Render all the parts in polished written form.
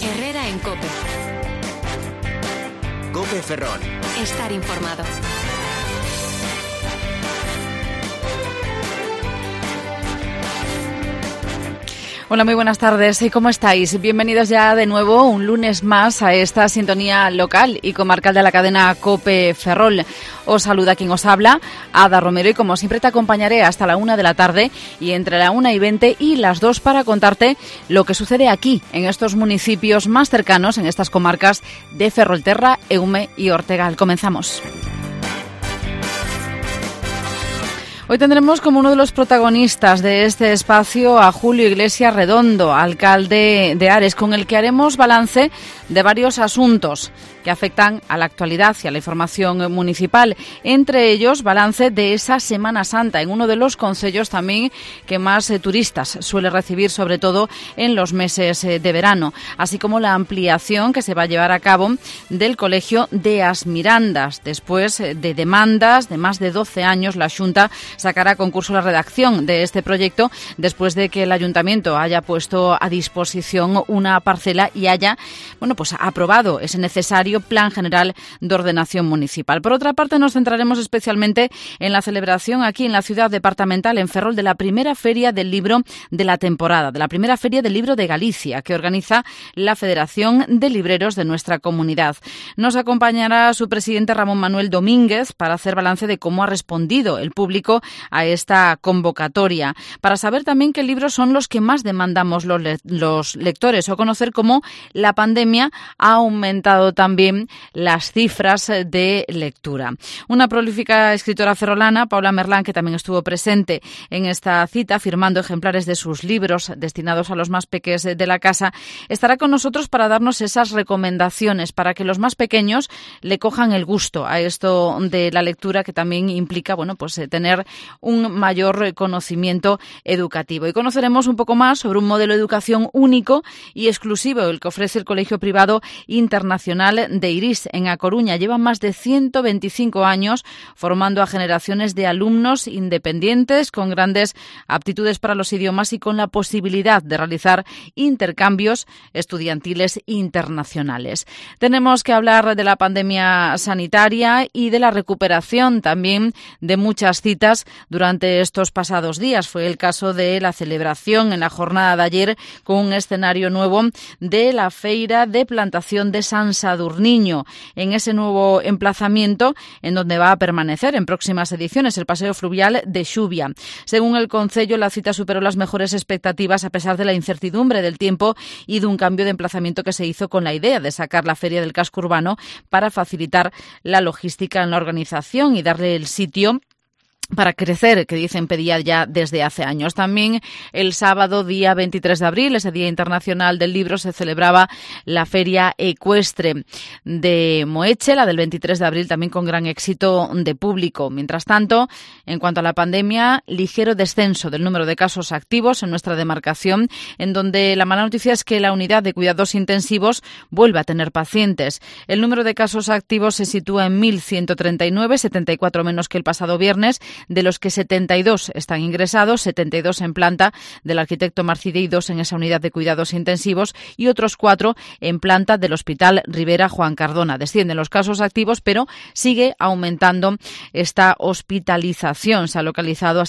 Herrera en COPE. COPE Ferrol. Estar informado. Hola, muy buenas tardes. ¿Y cómo estáis? Bienvenidos ya de nuevo un lunes más a esta sintonía local y comarcal de la cadena COPE Ferrol. Os saluda quien os habla, Ada Romero, y como siempre te acompañaré hasta la 1 de la tarde y entre la 1:20 y las 2 para contarte lo que sucede aquí, en estos municipios más cercanos, en estas comarcas de Ferrolterra, Eume y Ortegal. Comenzamos. Hoy tendremos como uno de los protagonistas de este espacio a Julio Iglesias Redondo, alcalde de Ares, con el que haremos balance de varios asuntos que afectan a la actualidad y a la información municipal. Entre ellos, balance de esa Semana Santa, en uno de los concellos también que más turistas suele recibir, sobre todo en los meses de verano, así como la ampliación que se va a llevar a cabo del Colegio de As Mirandas. Después de demandas de más de 12 años, la Xunta sacará a concurso la redacción de este proyecto después de que el Ayuntamiento haya puesto a disposición una parcela y haya, pues aprobado ese necesario Plan General de Ordenación Municipal. Por otra parte, nos centraremos especialmente en la celebración aquí en la ciudad departamental, en Ferrol, de la primera Feria del Libro de la temporada, de la primera Feria del Libro de Galicia, que organiza la Federación de Libreros de nuestra comunidad. Nos acompañará su presidente Ramón Manuel Domínguez para hacer balance de cómo ha respondido el público a esta convocatoria, para saber también qué libros son los que más demandamos los lectores, o conocer cómo la pandemia ha aumentado también las cifras de lectura. Una prolífica escritora ferrolana, Paula Merlán, que también estuvo presente en esta cita, firmando ejemplares de sus libros destinados a los más pequeños de la casa, estará con nosotros para darnos esas recomendaciones para que los más pequeños le cojan el gusto a esto de la lectura, que también implica, tener un mayor conocimiento educativo. Y conoceremos un poco más sobre un modelo de educación único y exclusivo, el que ofrece el Colegio Privado Internacional de Iris, en A Coruña. Lleva más de 125 años formando a generaciones de alumnos independientes con grandes aptitudes para los idiomas y con la posibilidad de realizar intercambios estudiantiles internacionales. Tenemos que hablar de la pandemia sanitaria y de la recuperación también de muchas citas durante estos pasados días. Fue el caso de la celebración en la jornada de ayer con un escenario nuevo de la Feira de Plantación de San Sadurniño, en ese nuevo emplazamiento en donde va a permanecer en próximas ediciones el paseo fluvial de Xuvia. Según el concello, la cita superó las mejores expectativas a pesar de la incertidumbre del tiempo y de un cambio de emplazamiento que se hizo con la idea de sacar la feria del casco urbano para facilitar la logística en la organización y darle el sitio para crecer, que dicen pedía ya desde hace años. También el sábado, día 23 de abril, ese Día Internacional del Libro, se celebraba la Feria Ecuestre de Moeche, la del 23 de abril, también con gran éxito de público. Mientras tanto, en cuanto a la pandemia, ligero descenso del número de casos activos en nuestra demarcación, en donde la mala noticia es que la unidad de cuidados intensivos vuelve a tener pacientes. El número de casos activos se sitúa en 1.139, 74 menos que el pasado viernes, de los que 72 están ingresados, 72 en planta del arquitecto Marcide y 2 en esa unidad de cuidados intensivos y otros 4 en planta del Hospital Rivera Juan Cardona. Descienden los casos activos, pero sigue aumentando esta hospitalización. Se ha localizado a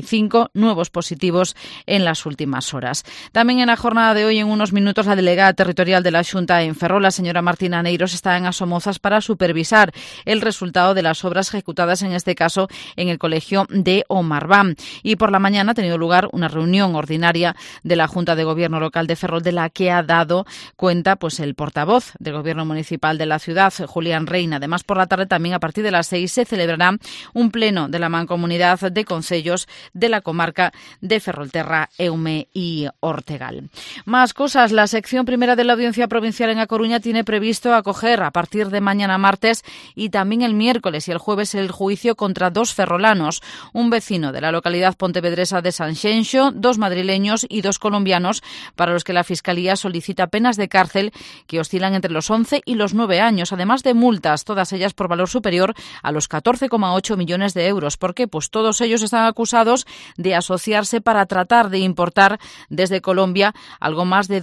65 nuevos positivos en las últimas horas. También en la jornada de hoy, en unos minutos, la delegada territorial de la Xunta en Ferrol, la señora Martina Neiros, está en Asomozas para supervisar el resultado de las obras ejecutadas, en este caso en el Colegio de Omarván. Y por la mañana ha tenido lugar una reunión ordinaria de la Junta de Gobierno Local de Ferrol, de la que ha dado cuenta el portavoz del Gobierno Municipal de la ciudad, Julián Reina. Además, por la tarde, también a partir de las 6, se celebrará un pleno de la Mancomunidad de Concellos de la comarca de Ferrolterra, Eume y Ortegal. Más cosas. La sección primera de la Audiencia Provincial en A Coruña tiene previsto acoger a partir de mañana martes y también el miércoles y el jueves el juicio contra 2 ferrolanos menos un vecino de la localidad pontevedresa de Sanxenxo, 2 madrileños y 2 colombianos, para los que la Fiscalía solicita penas de cárcel que oscilan entre los 11 y los 9 años, además de multas, todas ellas por valor superior a los 14,8 millones de euros. ¿Por qué? Pues todos ellos están acusados de asociarse para tratar de importar desde Colombia algo más de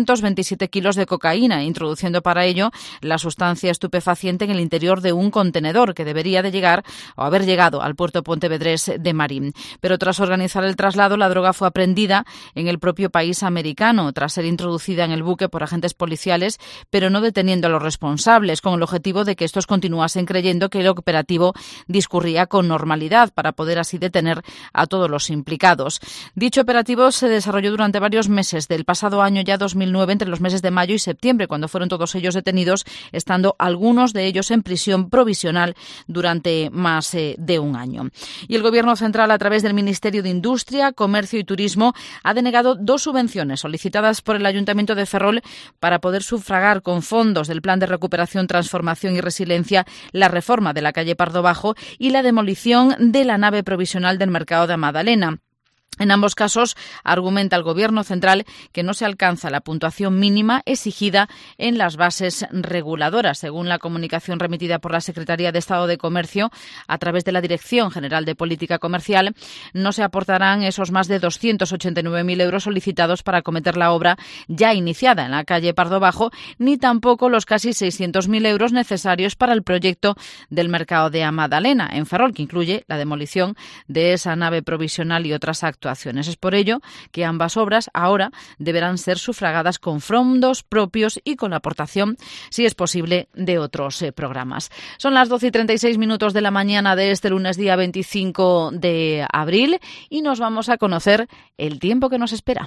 227 kilos de cocaína, introduciendo para ello la sustancia estupefaciente en el interior de un contenedor que debería de llegar o haber llegado al puerto pontevedrés de Marín. Pero tras organizar el traslado, la droga fue aprehendida en el propio país americano, tras ser introducida en el buque por agentes policiales, pero no deteniendo a los responsables, con el objetivo de que estos continuasen creyendo que el operativo discurría con normalidad, para poder así detener a todos los implicados. Dicho operativo se desarrolló durante varios meses del pasado año ya 2009, entre los meses de mayo y septiembre, cuando fueron todos ellos detenidos, estando algunos de ellos en prisión provisional durante más de un año. Y el Gobierno central, a través del Ministerio de Industria, Comercio y Turismo, ha denegado 2 subvenciones solicitadas por el Ayuntamiento de Ferrol para poder sufragar con fondos del Plan de Recuperación, Transformación y Resiliencia la reforma de la calle Pardo Bajo y la demolición de la nave provisional del mercado de Madalena. En ambos casos, argumenta el Gobierno central que no se alcanza la puntuación mínima exigida en las bases reguladoras. Según la comunicación remitida por la Secretaría de Estado de Comercio a través de la Dirección General de Política Comercial, no se aportarán esos más de 289.000 euros solicitados para acometer la obra ya iniciada en la calle Pardo Bajo, ni tampoco los casi 600.000 euros necesarios para el proyecto del mercado de Madalena en Ferrol, que incluye la demolición de esa nave provisional y otras actuaciones. Es por ello que ambas obras ahora deberán ser sufragadas con fondos propios y con la aportación, si es posible, de otros programas. Son las 12:36 de la mañana de este lunes, día 25 de abril, y nos vamos a conocer el tiempo que nos espera.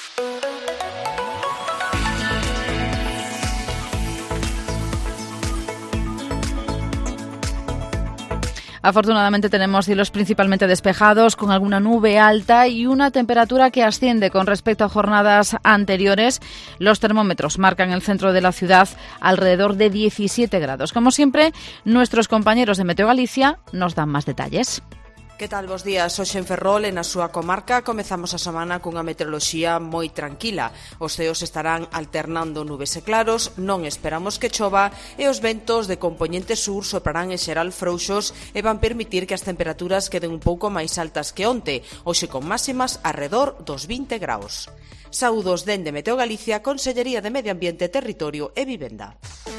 Afortunadamente tenemos cielos principalmente despejados, con alguna nube alta y una temperatura que asciende con respecto a jornadas anteriores. Los termómetros marcan el centro de la ciudad alrededor de 17 grados. Como siempre, nuestros compañeros de Meteo Galicia nos dan más detalles. Que tal, bos días? Hoxe en Ferrol e na súa comarca comezamos a semana cunha meteoroloxía moi tranquila. Os ceos estarán alternando nubes e claros, non esperamos que chova e os ventos de compoñente sur soprarán en xeral frouxos e van permitir que as temperaturas queden un pouco máis altas que onte, hoxe con máximas arredor dos 20 graus. Saúdos dende Meteo Galicia, Consellería de Medio Ambiente, Territorio e Vivenda.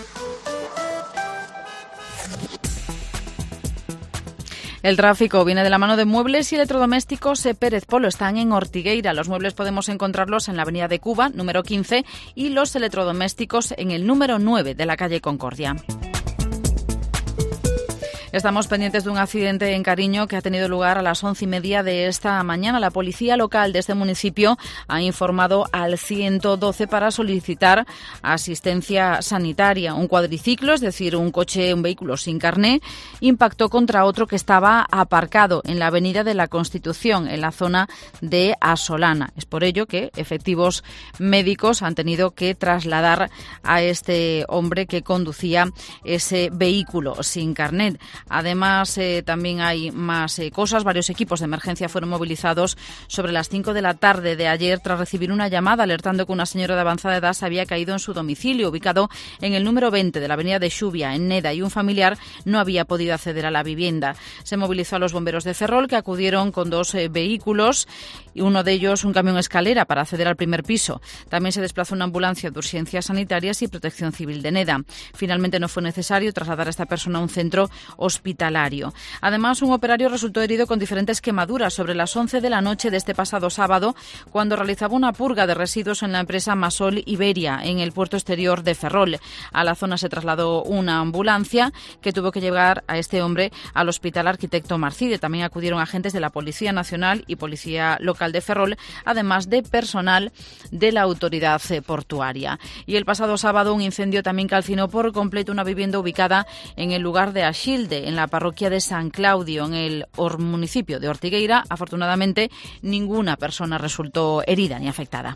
El tráfico viene de la mano de Muebles y Electrodomésticos Pérez Polo. Están en Ortigueira. Los muebles podemos encontrarlos en la avenida de Cuba, número 15, y los electrodomésticos en el número 9 de la calle Concordia. Estamos pendientes de un accidente en Cariño que ha tenido lugar a las 11:30 de esta mañana. La policía local de este municipio ha informado al 112 para solicitar asistencia sanitaria. Un cuadriciclo, es decir, un vehículo sin carné, impactó contra otro que estaba aparcado en la avenida de la Constitución, en la zona de Asolana. Es por ello que efectivos médicos han tenido que trasladar a este hombre que conducía ese vehículo sin carnet. Además, también hay más cosas. Varios equipos de emergencia fueron movilizados sobre las 5 de la tarde de ayer tras recibir una llamada alertando que una señora de avanzada edad se había caído en su domicilio, ubicado en el número 20 de la avenida de Xubia, en Neda, y un familiar no había podido acceder a la vivienda. Se movilizó a los bomberos de Ferrol, que acudieron con 2 vehículos, y uno de ellos un camión escalera para acceder al primer piso. También se desplazó una ambulancia de urgencias sanitarias y Protección Civil de Neda. Finalmente no fue necesario trasladar a esta persona a un centro hospitalario. Además, un operario resultó herido con diferentes quemaduras sobre las 11 de la noche de este pasado sábado, cuando realizaba una purga de residuos en la empresa Masol Iberia, en el puerto exterior de Ferrol. A la zona se trasladó una ambulancia que tuvo que llevar a este hombre al Hospital Arquitecto Marcide. También acudieron agentes de la Policía Nacional y Policía Local de Ferrol, además de personal de la autoridad portuaria. Y el pasado sábado un incendio también calcinó por completo una vivienda ubicada en el lugar de Axilde, en la parroquia de San Claudio, en el municipio de Ortigueira. Afortunadamente, ninguna persona resultó herida ni afectada.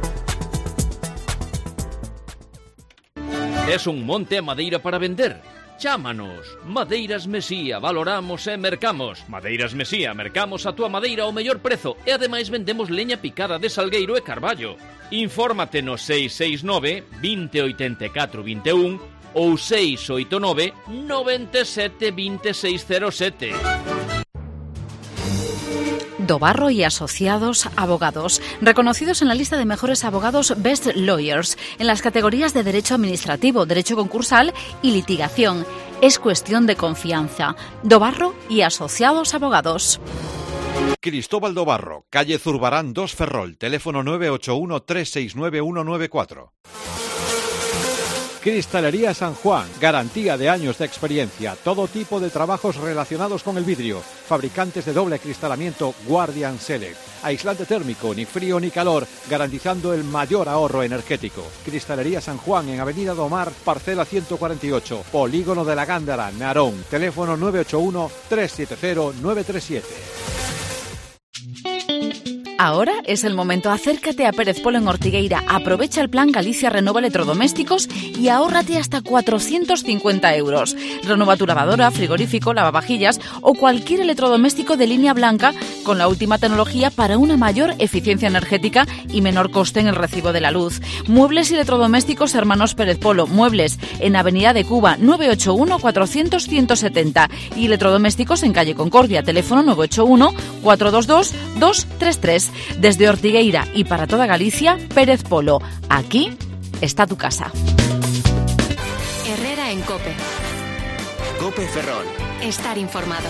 ¿Es un monte a madeira para vender? Chámanos. Madeiras Mesía, valoramos e mercamos. Madeiras Mesía, mercamos a túa madeira ao mellor prezo e ademais vendemos leña picada de salgueiro e carballo. Infórmate no 669 20 84 21 ou 689 97 2607. Dobarro y Asociados Abogados, reconocidos en la lista de mejores abogados Best Lawyers, en las categorías de Derecho Administrativo, Derecho Concursal y Litigación. Es cuestión de confianza. Dobarro y Asociados Abogados. Cristóbal Dobarro, calle Zurbarán 2 Ferrol, teléfono 981 369 194. Cristalería San Juan, garantía de años de experiencia, todo tipo de trabajos relacionados con el vidrio, fabricantes de doble acristalamiento Guardian Select, aislante térmico, ni frío ni calor, garantizando el mayor ahorro energético. Cristalería San Juan en Avenida Domar, parcela 148, Polígono de la Gándara, Narón, teléfono 981 370 937. Ahora es el momento. Acércate a Pérez Polo en Ortigueira. Aprovecha el plan Galicia Renova Electrodomésticos y ahórrate hasta 450 euros. Renova tu lavadora, frigorífico, lavavajillas o cualquier electrodoméstico de línea blanca con la última tecnología para una mayor eficiencia energética y menor coste en el recibo de la luz. Muebles y electrodomésticos Hermanos Pérez Polo. Muebles en Avenida de Cuba 981 400 170 y electrodomésticos en calle Concordia. Teléfono 981 422 233. Desde Ortigueira y para toda Galicia, Pérez Polo. Aquí está tu casa. Herrera en COPE. COPE Ferrol. Estar informado.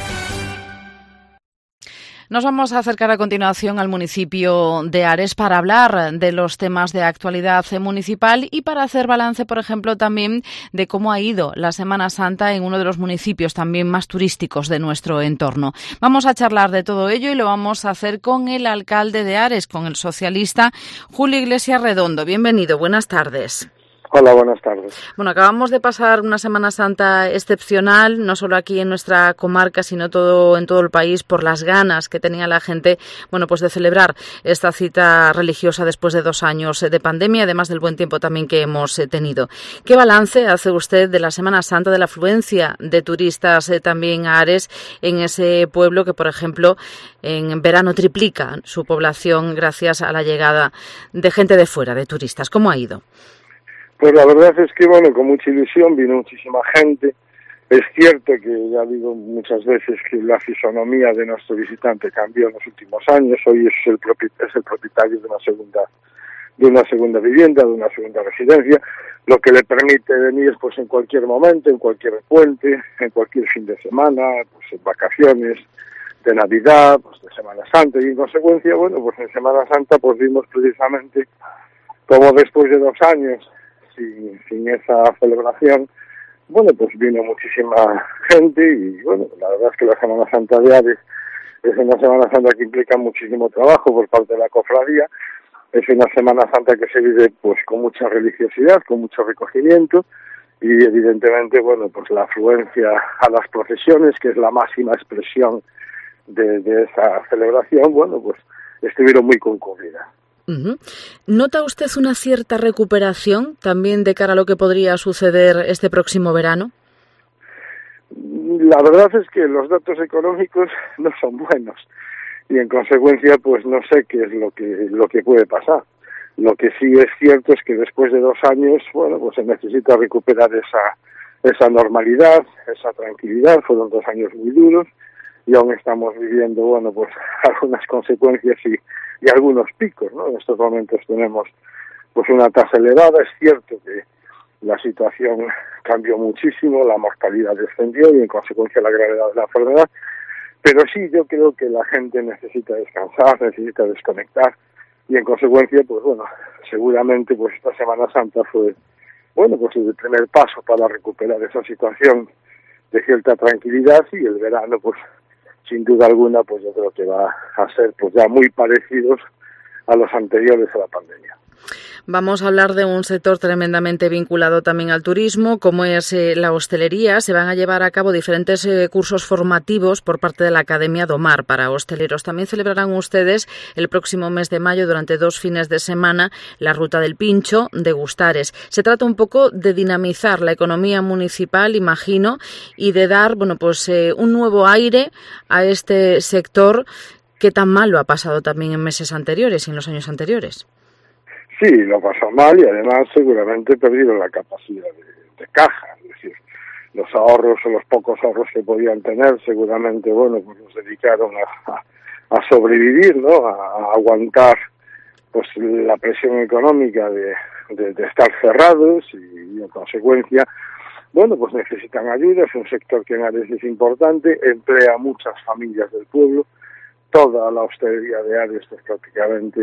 Nos vamos a acercar a continuación al municipio de Ares para hablar de los temas de actualidad municipal y para hacer balance, por ejemplo, también de cómo ha ido la Semana Santa en uno de los municipios también más turísticos de nuestro entorno. Vamos a charlar de todo ello y lo vamos a hacer con el alcalde de Ares, con el socialista Julio Iglesias Redondo. Bienvenido, buenas tardes. Hola, buenas tardes. Bueno, acabamos de pasar una Semana Santa excepcional, no solo aquí en nuestra comarca, sino en todo el país, por las ganas que tenía la gente, bueno, pues de celebrar esta cita religiosa después de 2 años de pandemia, además del buen tiempo también que hemos tenido. ¿Qué balance hace usted de la Semana Santa, de la afluencia de turistas también a Ares, en ese pueblo que, por ejemplo, en verano triplica su población gracias a la llegada de gente de fuera, de turistas? ¿Cómo ha ido? Pues la verdad es que, bueno, con mucha ilusión vino muchísima gente. Es cierto que, ya digo muchas veces, que la fisonomía de nuestro visitante cambió en los últimos años. Hoy es el propietario de una segunda vivienda, de una segunda residencia, lo que le permite venir pues en cualquier momento, en cualquier puente, en cualquier fin de semana, pues en vacaciones, de Navidad, pues de Semana Santa, y en consecuencia, bueno, pues en Semana Santa pues vimos precisamente como después de 2 años sin esa celebración, bueno, pues vino muchísima gente y, bueno, la verdad es que la Semana Santa de Ares es una Semana Santa que implica muchísimo trabajo por parte de la cofradía. Es una Semana Santa que se vive pues con mucha religiosidad, con mucho recogimiento y, evidentemente, bueno, pues la afluencia a las procesiones, que es la máxima expresión de esa celebración, bueno, pues estuvieron muy concurridas. Uh-huh. ¿Nota usted una cierta recuperación también de cara a lo que podría suceder este próximo verano? La verdad es que los datos económicos no son buenos y en consecuencia pues no sé qué es lo que puede pasar. Lo que sí es cierto es que después de 2 años, bueno, pues se necesita recuperar esa normalidad, esa tranquilidad. Fueron 2 años muy duros y aún estamos viviendo, bueno, pues algunas consecuencias y algunos picos, ¿no? En estos momentos tenemos pues una tasa elevada. Es cierto que la situación cambió muchísimo, la mortalidad descendió y en consecuencia la gravedad de la enfermedad, pero sí yo creo que la gente necesita descansar, necesita desconectar y en consecuencia pues bueno, seguramente pues esta Semana Santa fue, bueno, pues el primer paso para recuperar esa situación de cierta tranquilidad y el verano pues sin duda alguna, pues yo creo que va a ser pues ya muy parecidos a los anteriores a la pandemia. Vamos a hablar de un sector tremendamente vinculado también al turismo, como es la hostelería. Se van a llevar a cabo diferentes cursos formativos por parte de la Academia Domar para hosteleros. También celebrarán ustedes el próximo mes de mayo, durante 2 fines de semana, la Ruta del Pincho de Gustares. Se trata un poco de dinamizar la economía municipal, imagino, y de dar, un nuevo aire a este sector que tan mal lo ha pasado también en meses anteriores y en los años anteriores. Sí, lo pasó mal y además seguramente perdieron la capacidad de caja, es decir, los ahorros o los pocos ahorros que podían tener seguramente, pues los dedicaron a sobrevivir, ¿no? A aguantar pues la presión económica de estar cerrados y en consecuencia, pues necesitan ayuda. Es un sector que en Ares es importante, emplea a muchas familias del pueblo, toda la hostelería de Ares pues prácticamente,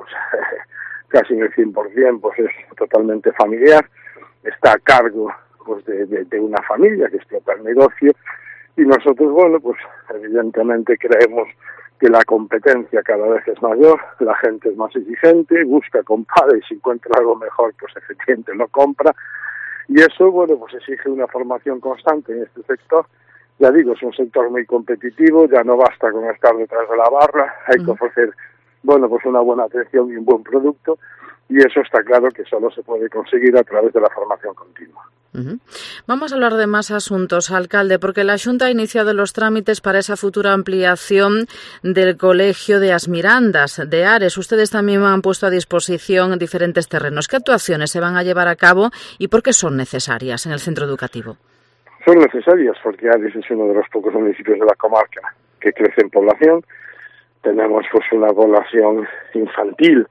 casi en el 100%, pues es totalmente familiar, está a cargo pues de una familia que explota el negocio, y nosotros, pues evidentemente creemos que la competencia cada vez es mayor, la gente es más exigente, busca, compara, y si encuentra algo mejor, pues efectivamente lo compra, y eso, pues exige una formación constante en este sector. Ya digo, es un sector muy competitivo, ya no basta con estar detrás de la barra, hay que ofrecer pues una buena atención y un buen producto, y eso está claro que solo se puede conseguir a través de la formación continua. Vamos a hablar de más asuntos, alcalde, porque la Xunta ha iniciado los trámites para esa futura ampliación del Colegio de As Mirandas de Ares. Ustedes también han puesto a disposición diferentes terrenos. ¿Qué actuaciones se van a llevar a cabo y por qué son necesarias en el centro educativo? Son necesarias porque Ares es uno de los pocos municipios de la comarca que crece en población. Tenemos pues una población infantil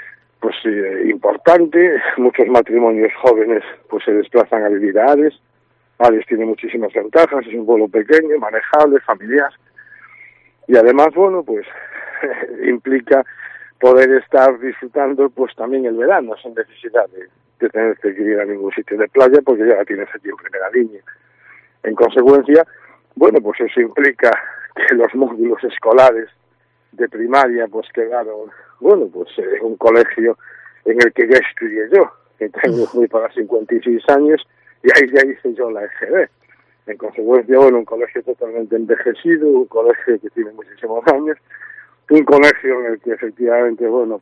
importante, muchos matrimonios jóvenes pues se desplazan a vivir a Ares. Ares tiene muchísimas ventajas, es un pueblo pequeño, manejable, familiar, y además implica poder estar disfrutando pues también el verano sin necesidad de tener que ir a ningún sitio de playa, porque ya la tienes aquí en primera línea. En consecuencia, pues eso implica que los módulos escolares de primaria quedaron, un colegio en el que ya estudié yo, que voy para 56 años, y ahí ya hice yo la EGB. En consecuencia, un colegio totalmente envejecido, un colegio que tiene muchísimos años, un colegio en el que efectivamente,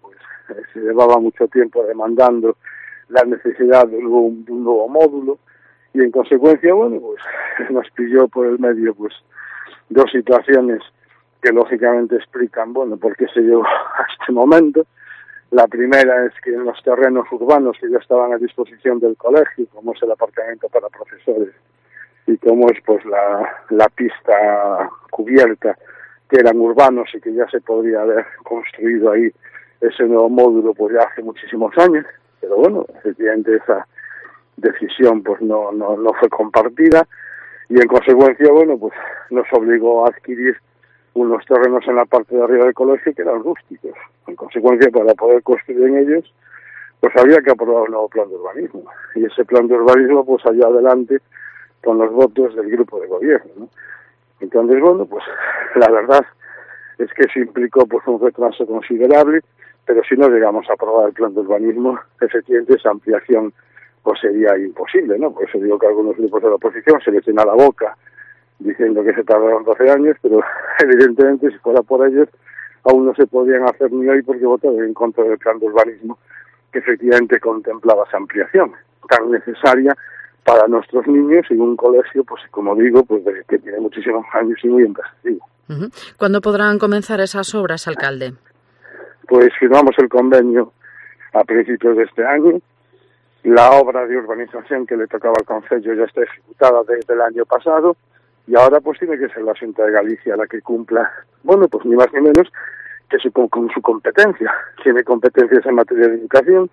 se llevaba mucho tiempo demandando la necesidad de un nuevo módulo, y en consecuencia, nos pilló por el medio, dos situaciones que lógicamente explican, por qué se llegó a este momento. La primera es que en los terrenos urbanos que ya estaban a disposición del colegio, como es el aparcamiento para profesores y como es la pista cubierta, que eran urbanos y que ya se podría haber construido ahí ese nuevo módulo ya hace muchísimos años, pero efectivamente esa decisión no fue compartida, y en consecuencia nos obligó a adquirir unos terrenos en la parte de arriba del colegio que eran rústicos. En consecuencia, para poder construir en ellos, había que aprobar un nuevo plan de urbanismo. Y ese plan de urbanismo salió adelante con los votos del grupo de gobierno, ¿no? Entonces, la verdad es que eso implicó un retraso considerable, pero si no llegamos a aprobar el plan de urbanismo, efectivamente esa ampliación sería imposible, ¿no? Por eso digo que algunos grupos de la oposición se les llena la boca diciendo que se tardaron 12 años, pero evidentemente si fuera por ellos aún no se podrían hacer ni hoy, porque votaron en contra del plan de urbanismo que efectivamente contemplaba esa ampliación tan necesaria para nuestros niños y un colegio, como digo, que tiene muchísimos años y muy envejecido. ¿Cuándo podrán comenzar esas obras, alcalde? Firmamos el convenio a principios de este año. La obra de urbanización que le tocaba al concello ya está ejecutada desde el año pasado, y ahora tiene que ser la Xunta de Galicia la que cumpla, ni más ni menos que con su competencia. Tiene competencias en materia de educación,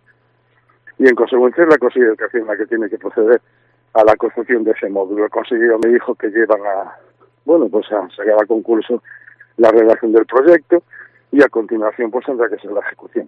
y en consecuencia es la Consejería de Educación la que tiene que proceder a la construcción de ese módulo. El consejero me dijo que llevan a sacar a concurso la redacción del proyecto, y a continuación tendrá que ser la ejecución.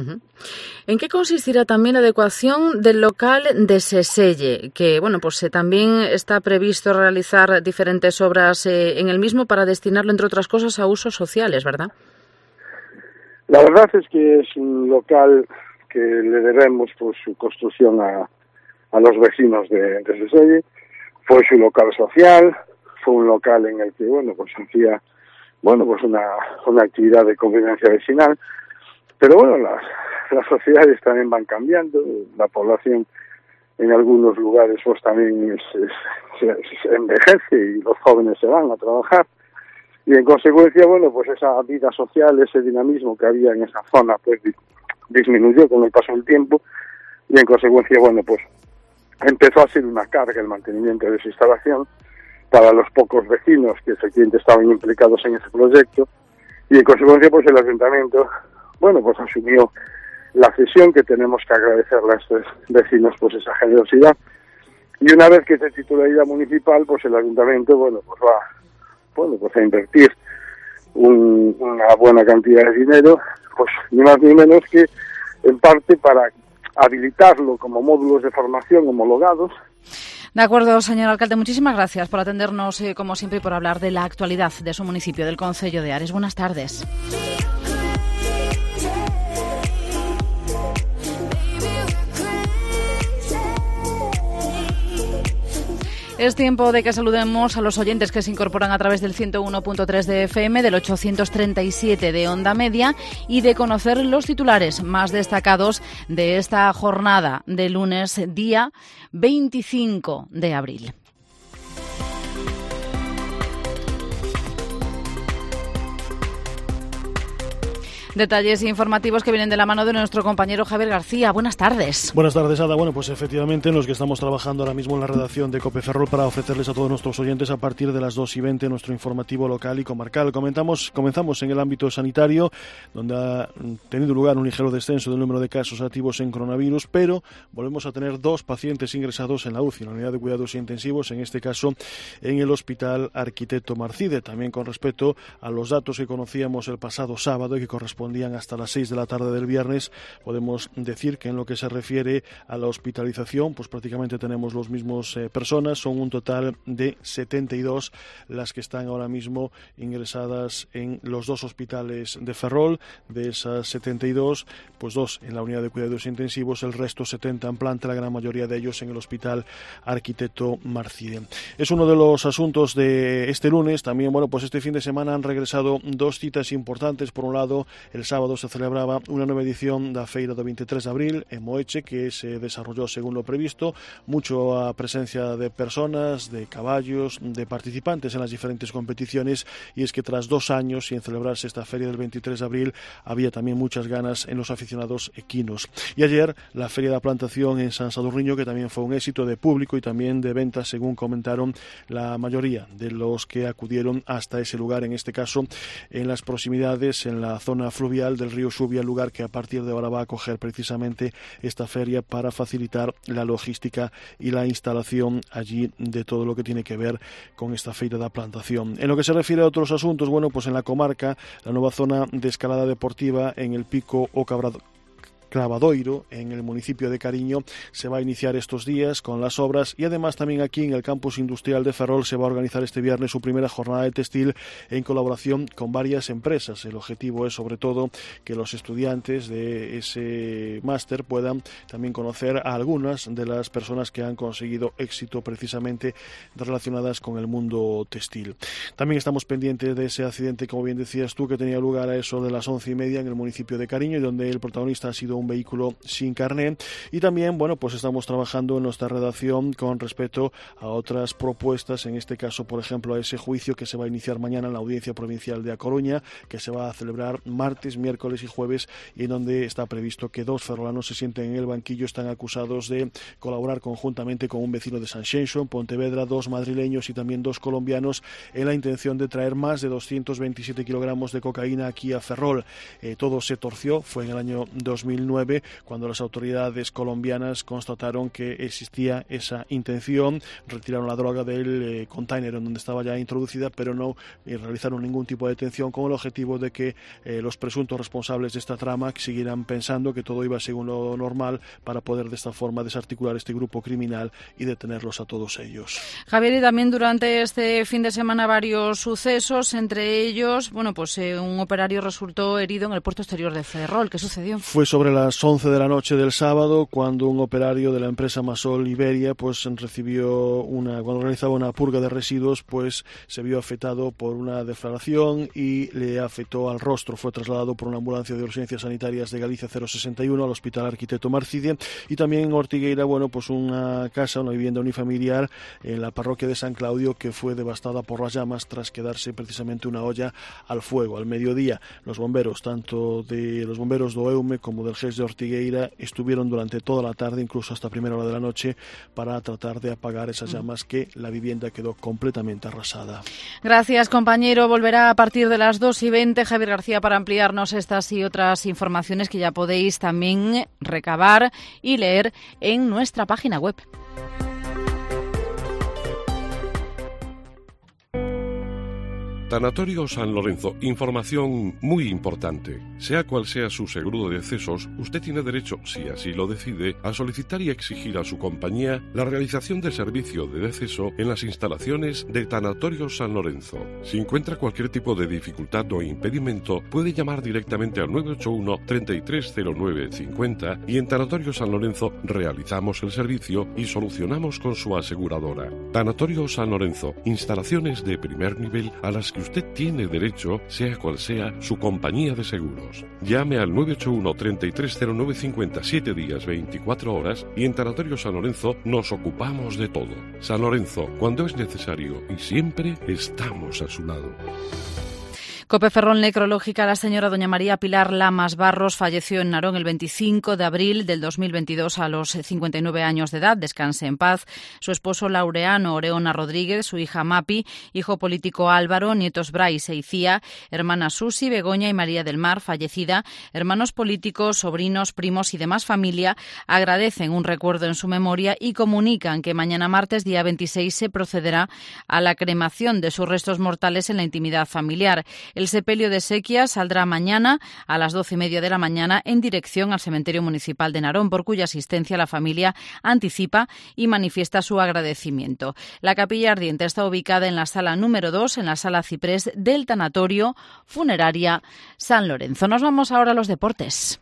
¿En qué consistirá también la adecuación del local de Seselle? Que también está previsto realizar diferentes obras en el mismo para destinarlo, entre otras cosas, a usos sociales, ¿verdad? La verdad es que es un local que le debemos por su construcción a los vecinos de Seselle. Fue su local social, fue un local en el que, pues hacía, pues una actividad de convivencia vecinal. Pero las sociedades también van cambiando, la población en algunos lugares pues también se envejece y los jóvenes se van a trabajar. Y en consecuencia, pues esa vida social, ese dinamismo que había en esa zona, pues disminuyó con el paso del tiempo y en consecuencia, pues empezó a ser una carga el mantenimiento de esa instalación para los pocos vecinos que efectivamente estaban implicados en ese proyecto y en consecuencia, pues el ayuntamiento, pues asumió la cesión, que tenemos que agradecerle a estos vecinos pues esa generosidad. Y una vez que es de titularidad municipal, pues el ayuntamiento, pues va a invertir una buena cantidad de dinero, pues ni más ni menos que en parte para habilitarlo como módulos de formación homologados. De acuerdo, señor alcalde, muchísimas gracias por atendernos, como siempre, y por hablar de la actualidad de su municipio, del concello de Ares. Buenas tardes. Es tiempo de que saludemos a los oyentes que se incorporan a través del 101.3 de FM, del 837 de Onda Media, y de conocer los titulares más destacados de esta jornada de lunes, día 25 de abril. Detalles informativos que vienen de la mano de nuestro compañero Javier García. Buenas tardes. Buenas tardes, Ada. Pues efectivamente, los que estamos trabajando ahora mismo en la redacción de COPE Ferrol para ofrecerles a todos nuestros oyentes a partir de las 2:20 nuestro informativo local y comarcal. Comenzamos en el ámbito sanitario, donde ha tenido lugar un ligero descenso del número de casos activos en coronavirus, pero volvemos a tener 2 pacientes ingresados en la UCI, en la unidad de cuidados intensivos, en este caso en el Hospital Arquitecto Marcide. También con respecto a los datos que conocíamos el pasado sábado y que correspondían hasta las 6 de la tarde del viernes, podemos decir que en lo que se refiere a la hospitalización, pues prácticamente tenemos los mismos personas. Son un total de 72 las que están ahora mismo ingresadas en los 2 hospitales de Ferrol. De esas 72, pues 2 en la unidad de cuidados intensivos, el resto 70 en planta, la gran mayoría de ellos en el Hospital Arquitecto Marcide. Es uno de los asuntos de este lunes. También, pues este fin de semana han regresado 2 citas importantes. Por un lado, el sábado se celebraba una nueva edición da Feira do 23 de abril en Moeche, que se desarrolló según lo previsto. Mucha presencia de personas, de caballos, de participantes en las diferentes competiciones, y es que tras 2 años sin celebrarse esta feria del 23 de abril, había también muchas ganas en los aficionados equinos. Y ayer la Feria da Plantación en San Sadurniño, que también fue un éxito de público y también de ventas, según comentaron la mayoría de los que acudieron hasta ese lugar, en este caso en las proximidades, en la zona fluvial del río Xubia, lugar que a partir de ahora va a acoger precisamente esta feria para facilitar la logística y la instalación allí de todo lo que tiene que ver con esta Feira da Plantación. En lo que se refiere a otros asuntos, pues en la comarca, la nueva zona de escalada deportiva en el Pico o Cravadoiro, en el municipio de Cariño, se va a iniciar estos días con las obras, y además también aquí en el campus industrial de Ferrol se va a organizar este viernes su primera jornada de textil en colaboración con varias empresas. El objetivo es sobre todo que los estudiantes de ese máster puedan también conocer a algunas de las personas que han conseguido éxito precisamente relacionadas con el mundo textil. También estamos pendientes de ese accidente, como bien decías tú, que tenía lugar a eso de las 11:30 en el municipio de Cariño, y donde el protagonista ha sido un vehículo sin carné. Y también, pues estamos trabajando en nuestra redacción con respecto a otras propuestas, en este caso, por ejemplo, a ese juicio que se va a iniciar mañana en la Audiencia Provincial de A Coruña, que se va a celebrar martes, miércoles y jueves, y en donde está previsto que 2 ferrolanos se sienten en el banquillo. Están acusados de colaborar conjuntamente con un vecino de Sanxenxo, en Pontevedra, 2 madrileños y también 2 colombianos, en la intención de traer más de 227 kilogramos de cocaína aquí a Ferrol. Todo se torció, fue en el año 2009, 2009, cuando las autoridades colombianas constataron que existía esa intención. Retiraron la droga del container en donde estaba ya introducida, pero no realizaron ningún tipo de detención, con el objetivo de que los presuntos responsables de esta trama siguieran pensando que todo iba según lo normal, para poder de esta forma desarticular este grupo criminal y detenerlos a todos ellos. Javier, y también durante este fin de semana varios sucesos, entre ellos, un operario resultó herido en el puerto exterior de Ferrol. ¿Qué sucedió? Fue sobre las 11 de la noche del sábado cuando un operario de la empresa Masol Iberia cuando realizaba una purga de residuos, se vio afectado por una deflagración y le afectó al rostro. Fue trasladado por una ambulancia de urgencias sanitarias de Galicia 061 al Hospital Arquitecto Marcide. Y también en Ortigueira, una vivienda unifamiliar en la parroquia de San Claudio, que fue devastada por las llamas tras quedarse precisamente una olla al fuego. Al mediodía, los bomberos, tanto de los bomberos do EUME como del GES de Ortigueira, estuvieron durante toda la tarde, incluso hasta primera hora de la noche, para tratar de apagar esas llamas, que la vivienda quedó completamente arrasada. Gracias, compañero. Volverá a partir de las 2:20 Javier García para ampliarnos estas y otras informaciones que ya podéis también recabar y leer en nuestra página web. Tanatorio San Lorenzo, información muy importante. Sea cual sea su seguro de decesos, usted tiene derecho, si así lo decide, a solicitar y exigir a su compañía la realización de servicio de deceso en las instalaciones de Tanatorio San Lorenzo. Si encuentra cualquier tipo de dificultad o impedimento, puede llamar directamente al 981 330950 y en Tanatorio San Lorenzo realizamos el servicio y solucionamos con su aseguradora. Tanatorio San Lorenzo, instalaciones de primer nivel a las que usted tiene derecho, sea cual sea su compañía de seguros. Llame al 981 330950 7 días 24 horas y en Tanatorio San Lorenzo nos ocupamos de todo. San Lorenzo, cuando es necesario y siempre estamos a su lado. COPE Ferrol Necrológica. La señora doña María Pilar Lamas Barros falleció en Narón el 25 de abril del 2022 a los 59 años de edad. Descanse en paz. Su esposo Laureano Oreona Rodríguez, su hija Mapi, hijo político Álvaro, nietos Brais e Icía, hermanas Susi, Begoña y María del Mar, fallecida, hermanos políticos, sobrinos, primos y demás familia, agradecen un recuerdo en su memoria y comunican que mañana martes, día 26, se procederá a la cremación de sus restos mortales en la intimidad familiar. El sepelio de exequias saldrá mañana a las 12:30 de la mañana en dirección al cementerio municipal de Narón, por cuya asistencia la familia anticipa y manifiesta su agradecimiento. La capilla ardiente está ubicada en la sala número 2, en la sala ciprés del Tanatorio Funeraria San Lorenzo. Nos vamos ahora a los deportes.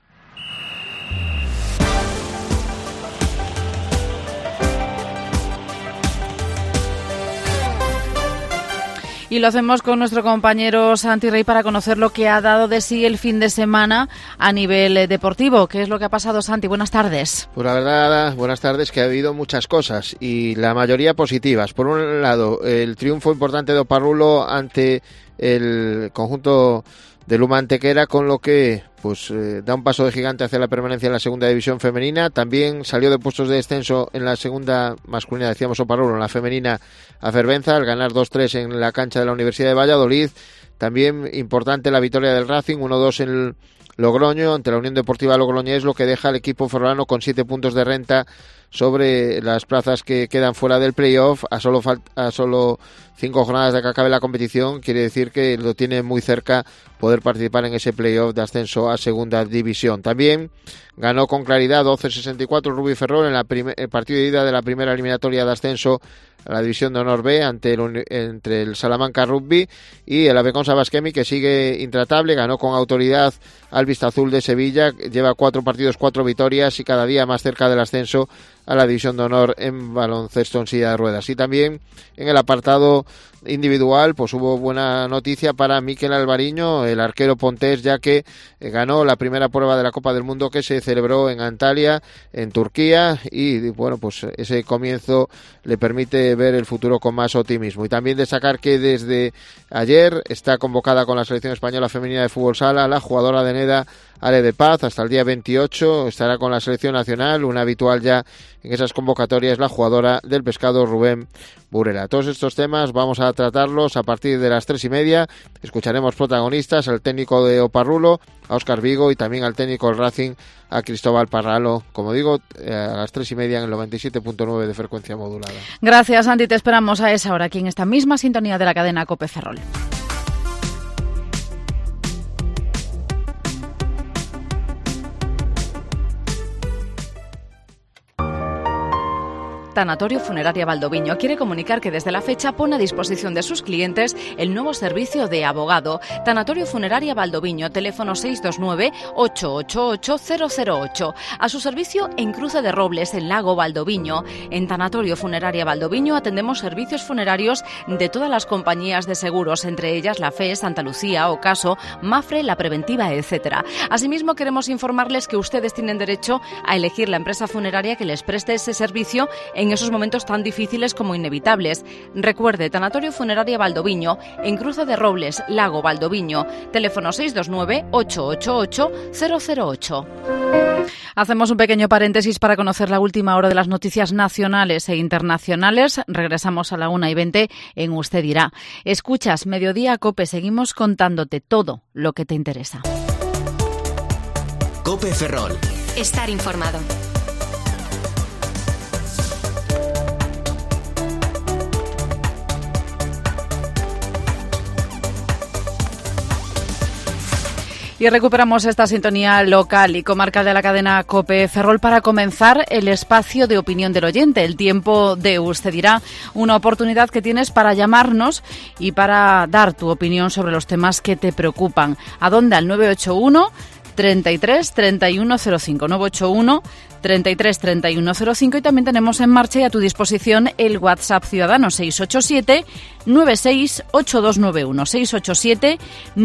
Y lo hacemos con nuestro compañero Santi Rey para conocer lo que ha dado de sí el fin de semana a nivel deportivo. ¿Qué es lo que ha pasado, Santi? Buenas tardes. Pues la verdad, buenas tardes, que ha habido muchas cosas y la mayoría positivas. Por un lado, el triunfo importante de Oparrulo ante el conjunto de Luma Antequera, con lo que da un paso de gigante hacia la permanencia en la segunda división femenina. También salió de puestos de descenso en la segunda masculina, decíamos Oparrulo, en la femenina a Fervenza, al ganar 2-3 en la cancha de la Universidad de Valladolid. También importante la victoria del Racing, 1-2 en Logroño ante la Unión Deportiva Logroñés, lo que deja al equipo ferrolano con 7 puntos de renta sobre las plazas que quedan fuera del playoff. A solo 5 jornadas de que acabe la competición, quiere decir que lo tiene muy cerca poder participar en ese playoff de ascenso a segunda división. También ganó con claridad 12-64 Rugby Ferrol en el partido de ida de la primera eliminatoria de ascenso a la división de honor B entre el Salamanca Rugby y el Aveconsa Basquemi, que sigue intratable. Ganó con autoridad al Vistazul de Sevilla, lleva 4 partidos, 4 victorias y cada día más cerca del ascenso a la división de honor en baloncesto en silla de ruedas. Y también en el apartado individual hubo buena noticia para Mikel Alvariño, el arquero pontés, ya que ganó la primera prueba de la Copa del Mundo que se celebró en Antalya, en Turquía, y ese comienzo le permite ver el futuro con más optimismo. Y también destacar que desde ayer está convocada con la selección española femenina de fútbol sala la jugadora de Neda, Ale de Paz, hasta el día 28 estará con la selección nacional, una habitual ya en esas convocatorias, la jugadora del Pescado Rubén Burela. Todos estos temas vamos a tratarlos a partir de las 3:30. Escucharemos protagonistas, al técnico de Oparrulo, a Óscar Vigo, y también al técnico del Racing, a Cristóbal Parralo, como digo, a las 3:30 en el 97.9 de frecuencia modulada. Gracias, Andy. Te esperamos a esa hora aquí en esta misma sintonía de la cadena COPE Ferrol. Tanatorio Funeraria Valdoviño quiere comunicar que desde la fecha pone a disposición de sus clientes el nuevo servicio de abogado. Tanatorio Funeraria Valdoviño, teléfono 629-888-008. A su servicio en Cruce de Robles, en Lago Valdoviño. En Tanatorio Funeraria Valdoviño atendemos servicios funerarios de todas las compañías de seguros, entre ellas la FE, Santa Lucía, Ocaso, Mafre, La Preventiva, etc. Asimismo, queremos informarles que ustedes tienen derecho a elegir la empresa funeraria que les preste ese servicio en esos momentos tan difíciles como inevitables. Recuerde, Tanatorio Funeraria Valdoviño, en Cruce de Robles, Lago Valdoviño, teléfono 629-888-008. Hacemos un pequeño paréntesis para conocer la última hora de las noticias nacionales e internacionales. Regresamos a la 1:20 en Usted Dirá. Escuchas Mediodía COPE, seguimos contándote todo lo que te interesa. COPE Ferrol. Estar informado. Y recuperamos esta sintonía local y comarcal de la cadena COPE Ferrol para comenzar el espacio de opinión del oyente, el tiempo de Usted Dirá, una oportunidad que tienes para llamarnos y para dar tu opinión sobre los temas que te preocupan. ¿A dónde? Al 981 33 3105, 981 33 3105, y también tenemos en marcha y a tu disposición el WhatsApp ciudadano 687 968291, 687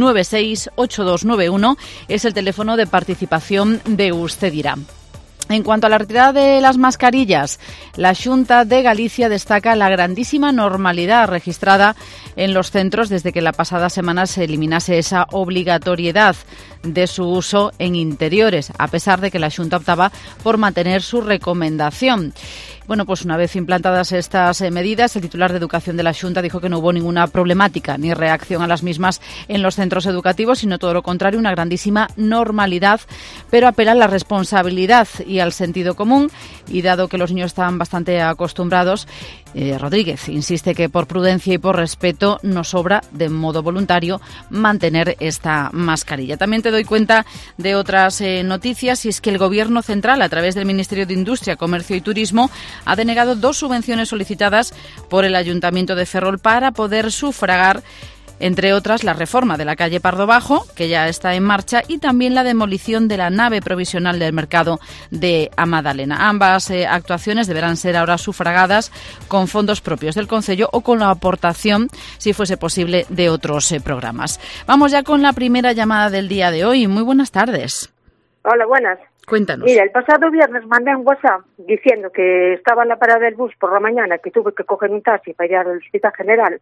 968291 es el teléfono de participación de Usted Dirá. En cuanto a la retirada de las mascarillas, la Xunta de Galicia destaca la grandísima normalidad registrada en los centros desde que la pasada semana se eliminase esa obligatoriedad de su uso en interiores, a pesar de que la Xunta optaba por mantener su recomendación. Bueno, pues una vez implantadas estas medidas, el titular de Educación de la Xunta dijo que no hubo ninguna problemática ni reacción a las mismas en los centros educativos, sino todo lo contrario, una grandísima normalidad, pero apela a la responsabilidad y al sentido común, y dado que los niños están bastante acostumbrados, Rodríguez insiste que por prudencia y por respeto nos sobra de modo voluntario mantener esta mascarilla. También te doy cuenta de otras noticias, y es que el Gobierno central, a través del Ministerio de Industria, Comercio y Turismo, ha denegado 2 subvenciones solicitadas por el Ayuntamiento de Ferrol para poder sufragar, entre otras, la reforma de la calle Pardo Bajo, que ya está en marcha, y también la demolición de la nave provisional del mercado de Amadalena. Ambas actuaciones deberán ser ahora sufragadas con fondos propios del Concello o con la aportación, si fuese posible, de otros programas. Vamos ya con la primera llamada del día de hoy. Muy buenas tardes. Hola, buenas. Cuéntanos. Mira, el pasado viernes mandé un WhatsApp diciendo que estaba en la parada del bus por la mañana, que tuve que coger un taxi para ir al Hospital General.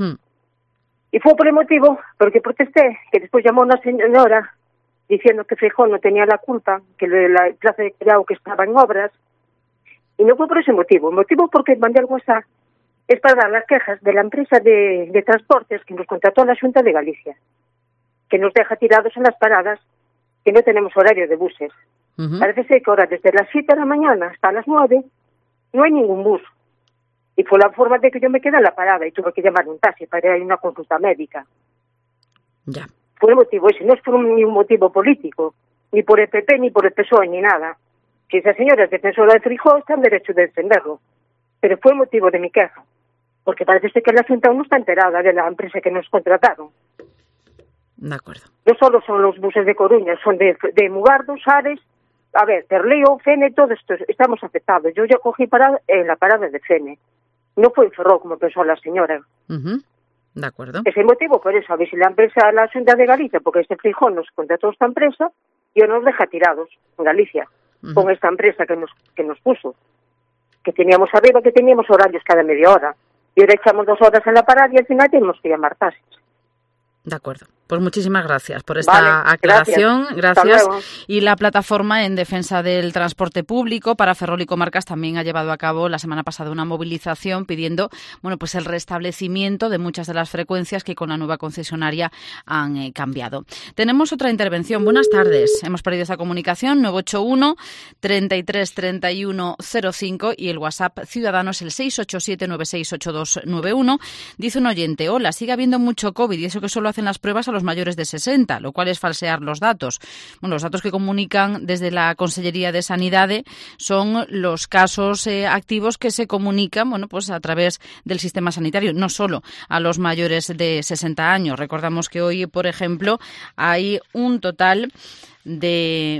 Y fue por el motivo, porque protesté, que después llamó una señora diciendo que Feijóo no tenía la culpa, que la plaza de Collao que estaba en obras, y no fue por ese motivo. El motivo porque mandé el WhatsApp es para dar las quejas de la empresa de transportes que nos contrató la Xunta de Galicia, que nos deja tirados en las paradas, que no tenemos horario de buses. Parece ser que ahora desde las 7 de la mañana hasta las 9 no hay ningún bus. Y fue la forma de que yo me quedé en la parada y tuve que llamar un taxi para ir a una consulta médica. Ya. Fue el motivo ese, no es por ningún motivo político, ni por el PP, ni por el PSOE, ni nada. Si esa señora es defensora de Feijóo, está en derecho de defenderlo. Pero fue el motivo de mi queja. Porque parece ser que la Xunta no está enterada de la empresa que nos contrataron. De acuerdo. No solo son los buses de Coruña, son de Mugardos, Ares, a ver, Terleo, Fene, todo esto, estamos afectados. Yo ya cogí en la parada de Fene. No fue en Ferrol, como pensó la señora. De acuerdo. Ese motivo, por eso, a ver si la empresa, la Xunta de Galicia, porque este Feijóo nos contrató esta empresa, y nos deja tirados en Galicia, con esta empresa que nos puso. Que teníamos arriba, que teníamos horarios cada media hora. Y ahora echamos 2 horas en la parada y al final tenemos que llamar taxis. De acuerdo. Pues muchísimas gracias por esta aclaración. Gracias. Y la plataforma en defensa del transporte público para Ferrol y comarcas también ha llevado a cabo la semana pasada una movilización pidiendo, bueno, pues el restablecimiento de muchas de las frecuencias que con la nueva concesionaria han cambiado. Tenemos otra intervención. Buenas tardes. Hemos perdido esta comunicación. 981 33 31 05 y el WhatsApp ciudadano es el 687 968291. Dice un oyente: hola, sigue habiendo mucho COVID y eso que solo hacen las pruebas a los mayores de 60, lo cual es falsear los datos. Bueno, los datos que comunican desde la Consellería de Sanidade son los casos activos que se comunican, bueno, pues a través del sistema sanitario, no solo a los mayores de 60 años. Recordamos que hoy, por ejemplo, hay un total de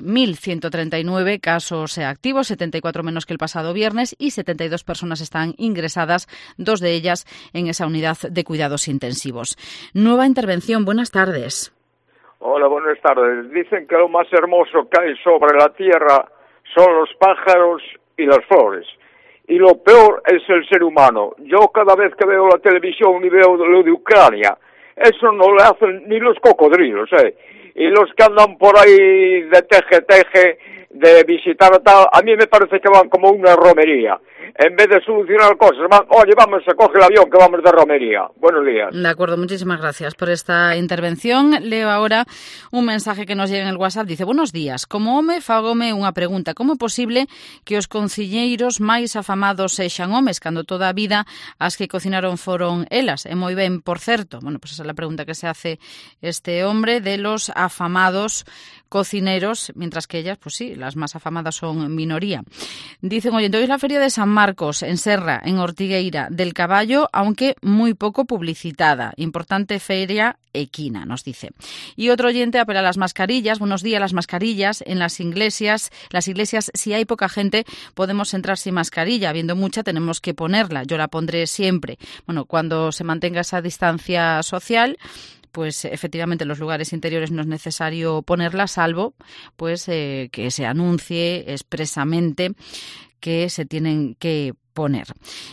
1.139 casos activos, 74 menos que el pasado viernes, y 72 personas están ingresadas, 2 de ellas en esa unidad de cuidados intensivos. Nueva intervención, buenas tardes. Hola, buenas tardes. Dicen que lo más hermoso que hay sobre la tierra son los pájaros y las flores. Y lo peor es el ser humano. Yo cada vez que veo la televisión y veo lo de Ucrania, eso no le hacen ni los cocodrilos, Y los que andan por ahí de teje, de visitar a tal, a mí me parece que van como una romería. En vez de solucionar cosas, oye, vamos, se coge el avión que vamos de romería. Buenos días. De acuerdo, muchísimas gracias por esta intervención. Leo ahora un mensaje que nos llega en el WhatsApp. Dice: buenos días, como home fágome unha pregunta. Como é posible que os concelleiros máis afamados sexan homes, cando toda a vida as que cocinaron foron elas? E moi ben, por certo. Bueno, pues esa é a pregunta que se hace este hombre de los afamados cocineros, mientras que ellas, pues sí, las más afamadas son minoría. Dicen: oyente, hoy es la feria de San Marcos, en Serra, en Ortigueira del Caballo, aunque muy poco publicitada. Importante feria equina, nos dice. Y otro oyente apela a las mascarillas. Buenos días, las mascarillas en las iglesias. Las iglesias, si hay poca gente, podemos entrar sin mascarilla. Habiendo mucha, tenemos que ponerla. Yo la pondré siempre. Bueno, cuando se mantenga esa distancia social, pues efectivamente en los lugares interiores no es necesario ponerla, salvo pues que se anuncie expresamente que se tienen que poner.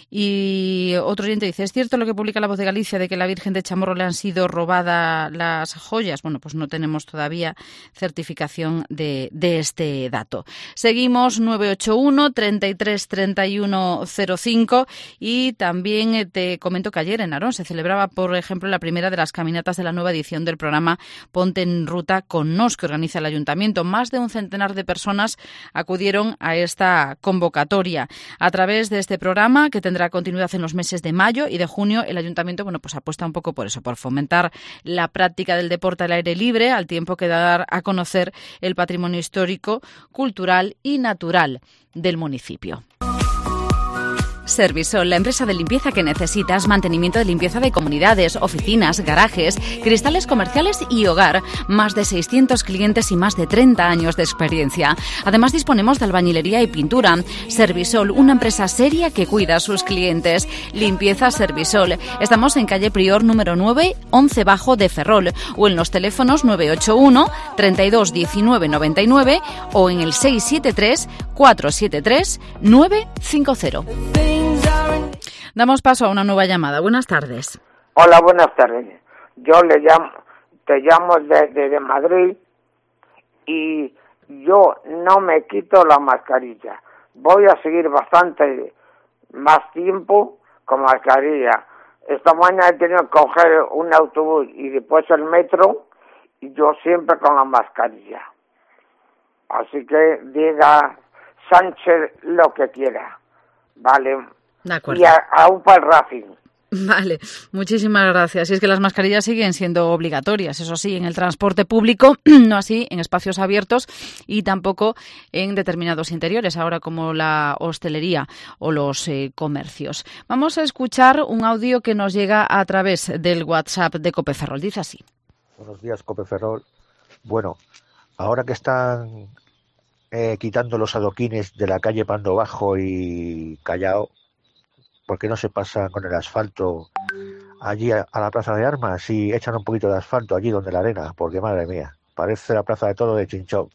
Y otro oyente dice: ¿es cierto lo que publica La Voz de Galicia de que a la Virgen de Chamorro le han sido robadas las joyas? Bueno, pues no tenemos todavía certificación de este dato. Seguimos 981 33 31 05 y también te comento que ayer en Narón se celebraba, por ejemplo, la primera de las caminatas de la nueva edición del programa Ponte en Ruta con Nos, que organiza el Ayuntamiento. Más de un centenar de personas acudieron a esta convocatoria. A través de este programa, que tendrá continuidad en los meses de mayo y de junio, el Ayuntamiento, bueno, pues apuesta un poco por eso, por fomentar la práctica del deporte al aire libre, al tiempo que dar a conocer el patrimonio histórico, cultural y natural del municipio. Servisol, la empresa de limpieza que necesitas, mantenimiento de limpieza de comunidades, oficinas, garajes, cristales comerciales y hogar. Más de 600 clientes y más de 30 años de experiencia. Además, disponemos de albañilería y pintura. Servisol, una empresa seria que cuida a sus clientes. Limpieza Servisol. Estamos en calle Prior número 9, 11 Bajo de Ferrol, o en los teléfonos 981 32 19 99 o en el 673 473 950. Damos paso a una nueva llamada. Buenas tardes. Hola, buenas tardes. Yo te llamo desde Madrid y yo no me quito la mascarilla. Voy a seguir bastante más tiempo con mascarilla. Esta mañana he tenido que coger un autobús y después el metro y yo siempre con la mascarilla. Así que diga Sánchez lo que quiera. Vale. De acuerdo. Y aún para el Racing. Vale, muchísimas gracias. Y es que las mascarillas siguen siendo obligatorias, eso sí, en el transporte público, no así en espacios abiertos y tampoco en determinados interiores, ahora como la hostelería o los comercios. Vamos a escuchar un audio que nos llega a través del WhatsApp de Cope Ferrol. Dice así. Buenos días, Cope Ferrol. Bueno, ahora que están quitando los adoquines de la calle Pando Bajo y Callao, ¿por qué no se pasa con el asfalto allí a la Plaza de Armas y echan un poquito de asfalto allí donde la arena? Porque madre mía, parece la Plaza de Toro de Chinchón.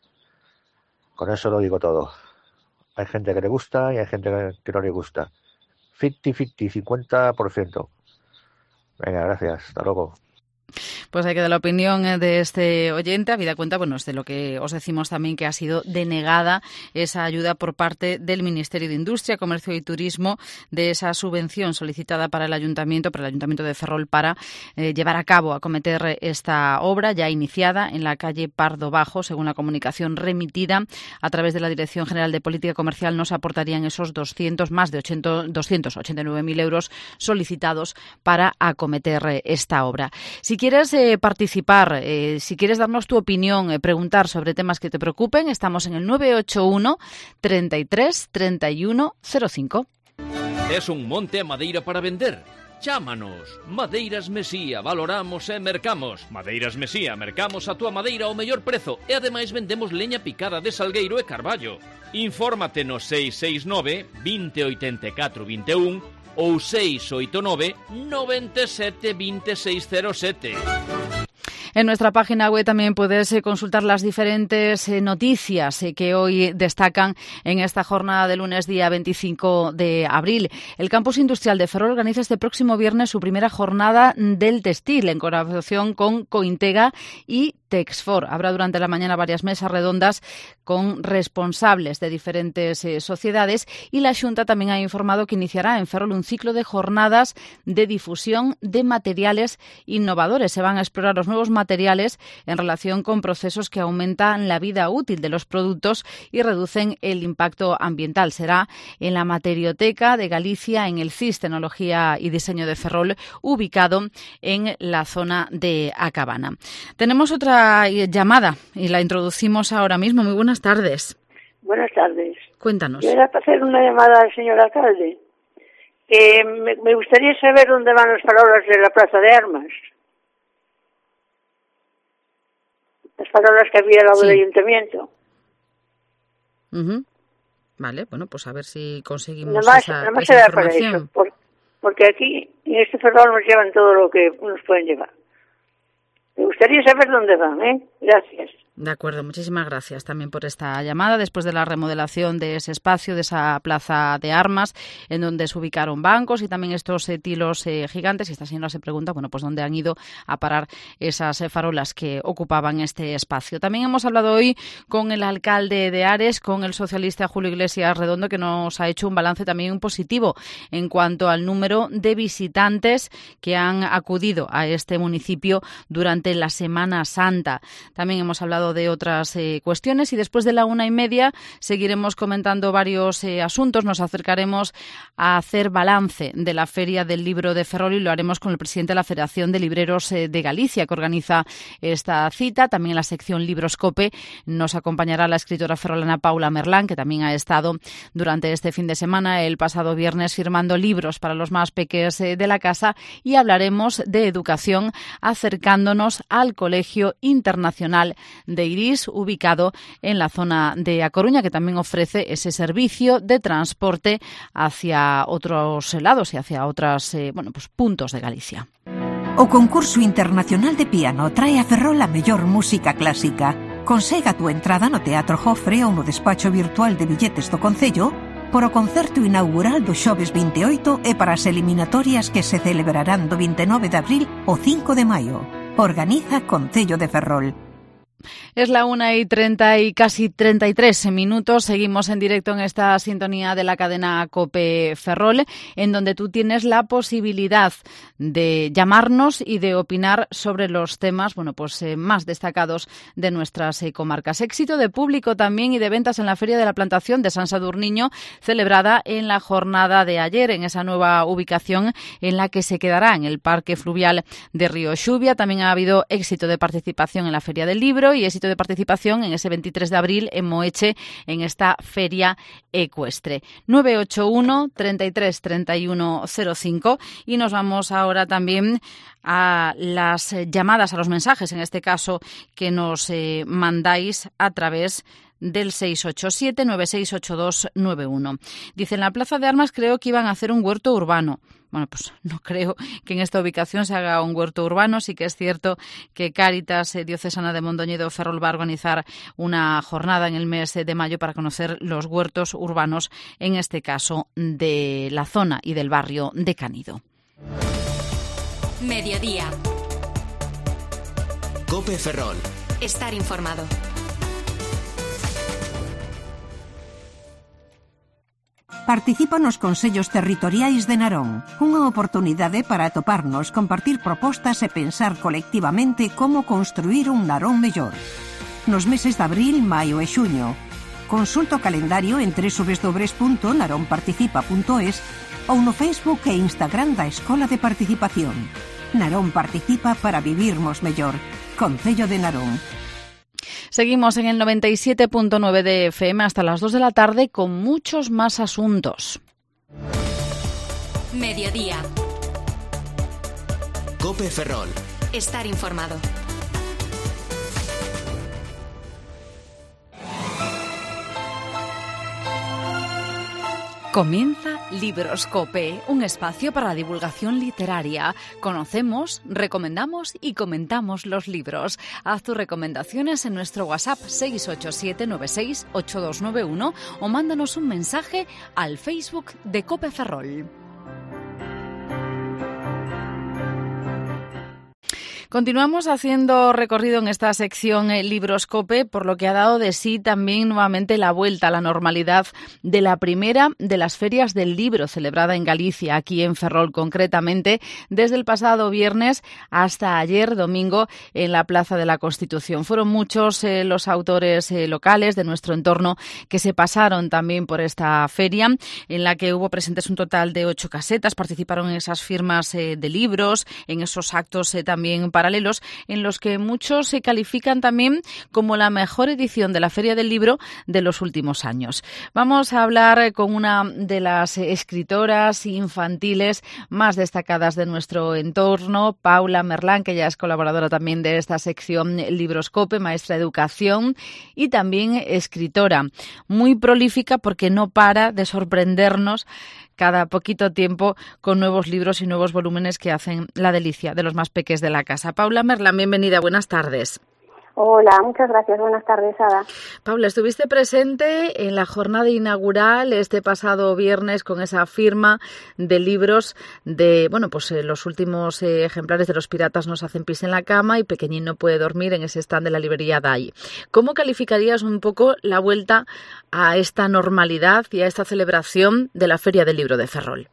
Con eso lo digo todo. Hay gente que le gusta y hay gente que no le gusta. 50-50, 50%. Venga, gracias. Hasta luego. Pues hay que dar la opinión de este oyente, habida cuenta, bueno, es de lo que os decimos también, que ha sido denegada esa ayuda por parte del Ministerio de Industria, Comercio y Turismo, de esa subvención solicitada para el Ayuntamiento de Ferrol, para llevar a cabo, acometer esta obra ya iniciada en la calle Pardo Bajo. Según la comunicación remitida a través de la Dirección General de Política Comercial, nos aportarían esos más de 289.000 euros solicitados para acometer esta obra. Si quieres participar, si quieres darnos tu opinión, preguntar sobre temas que te preocupen, estamos en el 981 33 31 05. Es un monte a madeira para vender? Chámanos. Madeiras Mesía, valoramos e mercamos. Madeiras Mesía, mercamos a túa madeira ao mellor prezo e ademais vendemos leña picada de salgueiro e carballo. Infórmate no 669 20 84 21 ou 689 97 2607. En nuestra página web también puedes consultar las diferentes noticias que hoy destacan en esta jornada de lunes, día 25 de abril. El Campus Industrial de Ferrol organiza este próximo viernes su primera jornada del textil en colaboración con Cointega y Texfor. Habrá durante la mañana varias mesas redondas con responsables de diferentes sociedades, y la Xunta también ha informado que iniciará en Ferrol un ciclo de jornadas de difusión de materiales innovadores. Se van a explorar los nuevos materiales en relación con procesos que aumentan la vida útil de los productos y reducen el impacto ambiental. Será en la Materioteca de Galicia, en el CIS Tecnología y Diseño de Ferrol, ubicado en la zona de A Cabana. Tenemos otra llamada y la introducimos ahora mismo. Muy buenas tardes. Buenas tardes. Cuéntanos. Yo era para hacer una llamada al señor alcalde. Me gustaría saber dónde van los farolas de la Plaza de Armas. Las farolas que había al lado del ayuntamiento. Vale, bueno, pues a ver si conseguimos nada esa era para información. eso, porque aquí en este ferrol nos llevan todo lo que nos pueden llevar. Me gustaría saber dónde van, Gracias. De acuerdo, muchísimas gracias también por esta llamada. Después de la remodelación de ese espacio, de esa plaza de armas, en donde se ubicaron bancos y también estos tilos gigantes, y esta señora se pregunta, bueno, pues dónde han ido a parar esas farolas que ocupaban este espacio. También hemos hablado hoy con el alcalde de Ares, con el socialista Julio Iglesias Redondo, que nos ha hecho un balance también positivo en cuanto al número de visitantes que han acudido a este municipio durante la Semana Santa. También hemos hablado de otras cuestiones, y después de la 1:30 seguiremos comentando varios asuntos. Nos acercaremos a hacer balance de la Feria del Libro de Ferrol, y lo haremos con el presidente de la Federación de Libreros de Galicia, que organiza esta cita. También en la sección Libros Cope nos acompañará la escritora ferrolana Paula Merlán, que también ha estado durante este fin de semana, el pasado viernes, firmando libros para los más pequeños de la casa, y hablaremos de educación acercándonos al Colegio Internacional de Iris, ubicado en la zona de A Coruña, que también ofrece ese servicio de transporte hacia otros lados y hacia otros puntos de Galicia. O concurso internacional de piano trae a Ferrol a mellor música clásica. Consega a túa entrada no Teatro Jofre ou no despacho virtual de billetes do Concello por o concerto inaugural do xoves 28 e para as eliminatorias que se celebrarán do 29 de abril ao 5 de maio. Organiza Concello de Ferrol. Es la 1:30 y casi 33 minutos. Seguimos en directo en esta sintonía de la cadena COPE Ferrol, en donde tú tienes la posibilidad de llamarnos y de opinar sobre los temas más destacados de nuestras comarcas. Éxito de público también y de ventas en la Feria de la Plantación de San Sadurniño, celebrada en la jornada de ayer, en esa nueva ubicación en la que se quedará en el Parque Fluvial de Río Xubia. También ha habido éxito de participación en la Feria del Libro y éxito de participación en ese 23 de abril en Moeche, en esta feria ecuestre. 981 33 31 05, y nos vamos ahora también a las llamadas, a los mensajes, en este caso, que nos mandáis a través del 687-968291. Dice, en la Plaza de Armas creo que iban a hacer un huerto urbano. Bueno, pues no creo que en esta ubicación se haga un huerto urbano. Sí que es cierto que Cáritas Diocesana de Mondoñedo Ferrol va a organizar una jornada en el mes de mayo para conocer los huertos urbanos, en este caso de la zona y del barrio de Canido. Mediodía. Cope Ferrol. Estar informado. Participa nos Consellos Territoriais de Narón, unha oportunidade para atoparnos, compartir propostas e pensar colectivamente como construir un Narón mellor. Nos meses de abril, maio e xuño. Consulta o calendario en www.naronparticipa.es ou no Facebook e Instagram da Escola de Participación. Narón participa para vivirmos mellor. Concello de Narón. Seguimos en el 97.9 de FM hasta las 2 de la tarde con muchos más asuntos. Mediodía. Cope Ferrol. Estar informado. Comienza Libroscope, un espacio para la divulgación literaria. Conocemos, recomendamos y comentamos los libros. Haz tus recomendaciones en nuestro WhatsApp 687968291 o mándanos un mensaje al Facebook de Cope Ferrol. Continuamos haciendo recorrido en esta sección Libroscope, por lo que ha dado de sí también nuevamente la vuelta a la normalidad de la primera de las ferias del libro celebrada en Galicia, aquí en Ferrol concretamente, desde el pasado viernes hasta ayer domingo en la Plaza de la Constitución. Fueron muchos los autores locales de nuestro entorno que se pasaron también por esta feria, en la que hubo presentes un total de 8 casetas, participaron en esas firmas de libros, en esos actos también paralelos, en los que muchos se califican también como la mejor edición de la Feria del Libro de los últimos años. Vamos a hablar con una de las escritoras infantiles más destacadas de nuestro entorno, Paula Merlán, que ya es colaboradora también de esta sección Libroscope, maestra de educación y también escritora, muy prolífica porque no para de sorprendernos cada poquito tiempo con nuevos libros y nuevos volúmenes que hacen la delicia de los más peques de la casa. Paula Merlán, bienvenida, buenas tardes. Hola, muchas gracias. Buenas tardes, Ada. Paula, estuviste presente en la jornada inaugural este pasado viernes con esa firma de libros de, los últimos ejemplares de Los piratas nos hacen pis en la cama y Pequeñín no puede dormir en ese stand de la librería DAI. ¿Cómo calificarías un poco la vuelta a esta normalidad y a esta celebración de la Feria del Libro de Ferrol?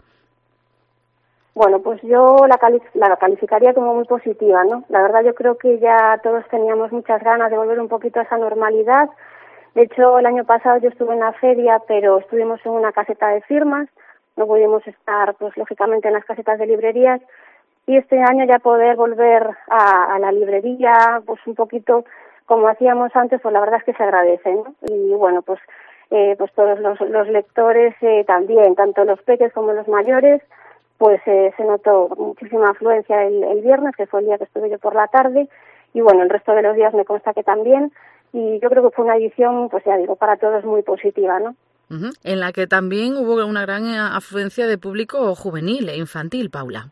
Bueno, pues yo la calificaría como muy positiva, ¿no? La verdad yo creo que ya todos teníamos muchas ganas de volver un poquito a esa normalidad. De hecho, el año pasado yo estuve en la feria, pero estuvimos en una caseta de firmas, no pudimos estar, pues lógicamente, en las casetas de librerías, y este año ya poder volver a la librería, pues un poquito como hacíamos antes, pues la verdad es que se agradece, ¿no? Y bueno, pues todos los lectores también, tanto los peques como los mayores, pues se notó muchísima afluencia el viernes, que fue el día que estuve yo por la tarde, y bueno, el resto de los días me consta que también, y yo creo que fue una edición, pues ya digo, para todos muy positiva, ¿no? En la que también hubo una gran afluencia de público juvenil e infantil, Paula.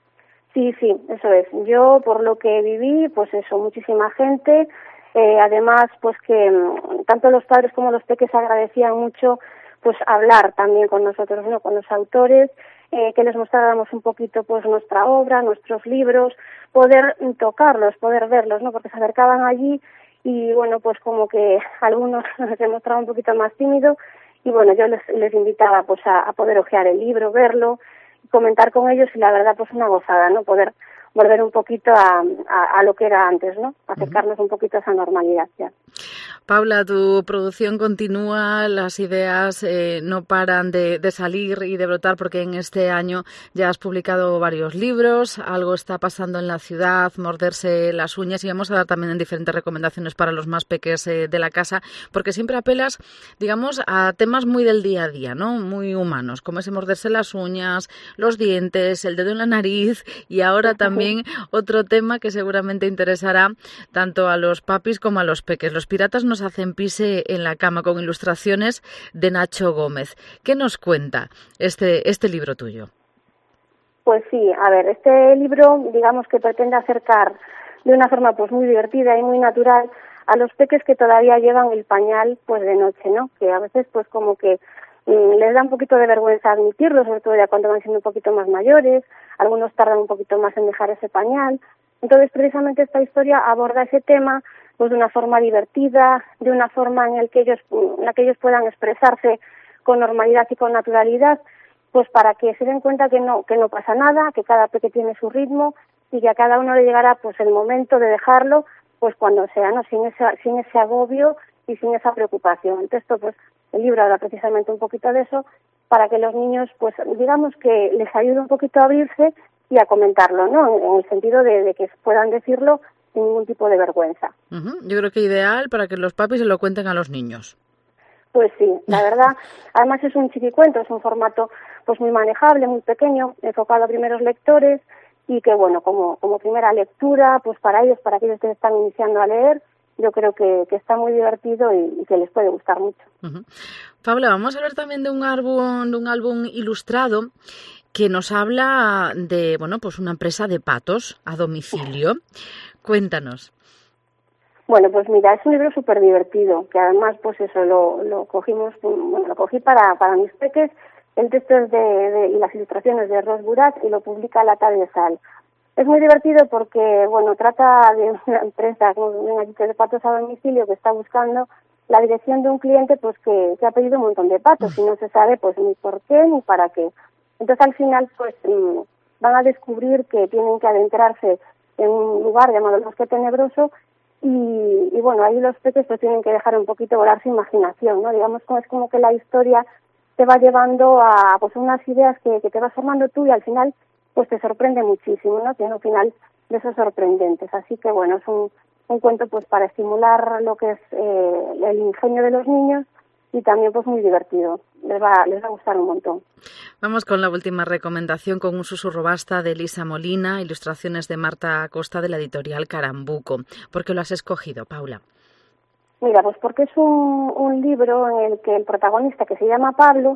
Sí, eso es. Yo, por lo que viví, pues eso, muchísima gente, además, pues que tanto los padres como los peques agradecían mucho, pues hablar también con nosotros, ¿no? Con los autores, que les mostráramos un poquito pues nuestra obra, nuestros libros, poder tocarlos, poder verlos, ¿no? Porque se acercaban allí y bueno, pues como que algunos se mostraban un poquito más tímidos y bueno, yo les invitaba pues a poder hojear el libro, verlo, comentar con ellos y la verdad pues una gozada, ¿no? Poder volver un poquito a lo que era antes, ¿no? Acercarnos un poquito a esa normalidad ya. Paula, tu producción continúa, las ideas no paran de salir y de brotar porque en este año ya has publicado varios libros, algo está pasando en la ciudad, morderse las uñas, y vamos a dar también en diferentes recomendaciones para los más peques de la casa, porque siempre apelas, digamos, a temas muy del día a día, ¿no? Muy humanos, como ese morderse las uñas, los dientes, el dedo en la nariz y ahora también otro tema que seguramente interesará tanto a los papis como a los peques. Los piratas nos hacen pis en la cama, con ilustraciones de Nacho Gómez. ¿Qué nos cuenta este libro tuyo? Pues sí, a ver, este libro, digamos que pretende acercar de una forma pues muy divertida y muy natural a los peques que todavía llevan el pañal pues de noche, ¿no? Que a veces pues como que les da un poquito de vergüenza admitirlo, sobre todo ya cuando van siendo un poquito más mayores, algunos tardan un poquito más en dejar ese pañal, Entonces, precisamente esta historia aborda ese tema pues de una forma divertida, de una forma en la que ellos puedan expresarse con normalidad y con naturalidad, pues para que se den cuenta que no pasa nada, que cada peque tiene su ritmo y que a cada uno le llegará pues el momento de dejarlo, pues cuando sea, ¿no? Sin ese agobio y sin esa preocupación. Entonces, pues el libro habla precisamente un poquito de eso, para que los niños, pues digamos que les ayude un poquito a abrirse y a comentarlo, ¿no? En el sentido de que puedan decirlo sin ningún tipo de vergüenza. Yo creo que ideal para que los papis se lo cuenten a los niños. Pues sí, la verdad, además es un chiquicuento, es un formato pues muy manejable, muy pequeño, enfocado a primeros lectores y que bueno, como primera lectura, pues para ellos, para aquellos que están iniciando a leer, yo creo que está muy divertido y que les puede gustar mucho. Paula, vamos a hablar también de un álbum ilustrado que nos habla de, bueno, pues una empresa de patos a domicilio. Cuéntanos. Bueno, pues mira, es un libro súper divertido, que además, pues eso, lo cogí para mis peques. El texto es y las ilustraciones de Ros Burat y lo publica La Tarde de Sal. Es muy divertido porque, bueno, trata de una empresa, como una de patos a domicilio, que está buscando la dirección de un cliente, pues que ha pedido un montón de patos y no se sabe, pues ni por qué ni para qué. Entonces, al final, pues van a descubrir que tienen que adentrarse en un lugar llamado el Bosque Tenebroso y bueno, ahí los peques pues tienen que dejar un poquito volar su imaginación, ¿no? Digamos, es como que la historia te va llevando a pues unas ideas que te vas formando tú y al final pues te sorprende muchísimo, ¿no? Tiene un final de esos sorprendentes. Así que bueno, es un cuento pues para estimular lo que es el ingenio de los niños y también pues muy divertido. Les va a gustar un montón. Vamos con la última recomendación, con un susurro basta de Elisa Molina, ilustraciones de Marta Acosta de la editorial Carambuco. ¿Por qué lo has escogido, Paula? Mira, pues porque es un libro en el que el protagonista, que se llama Pablo,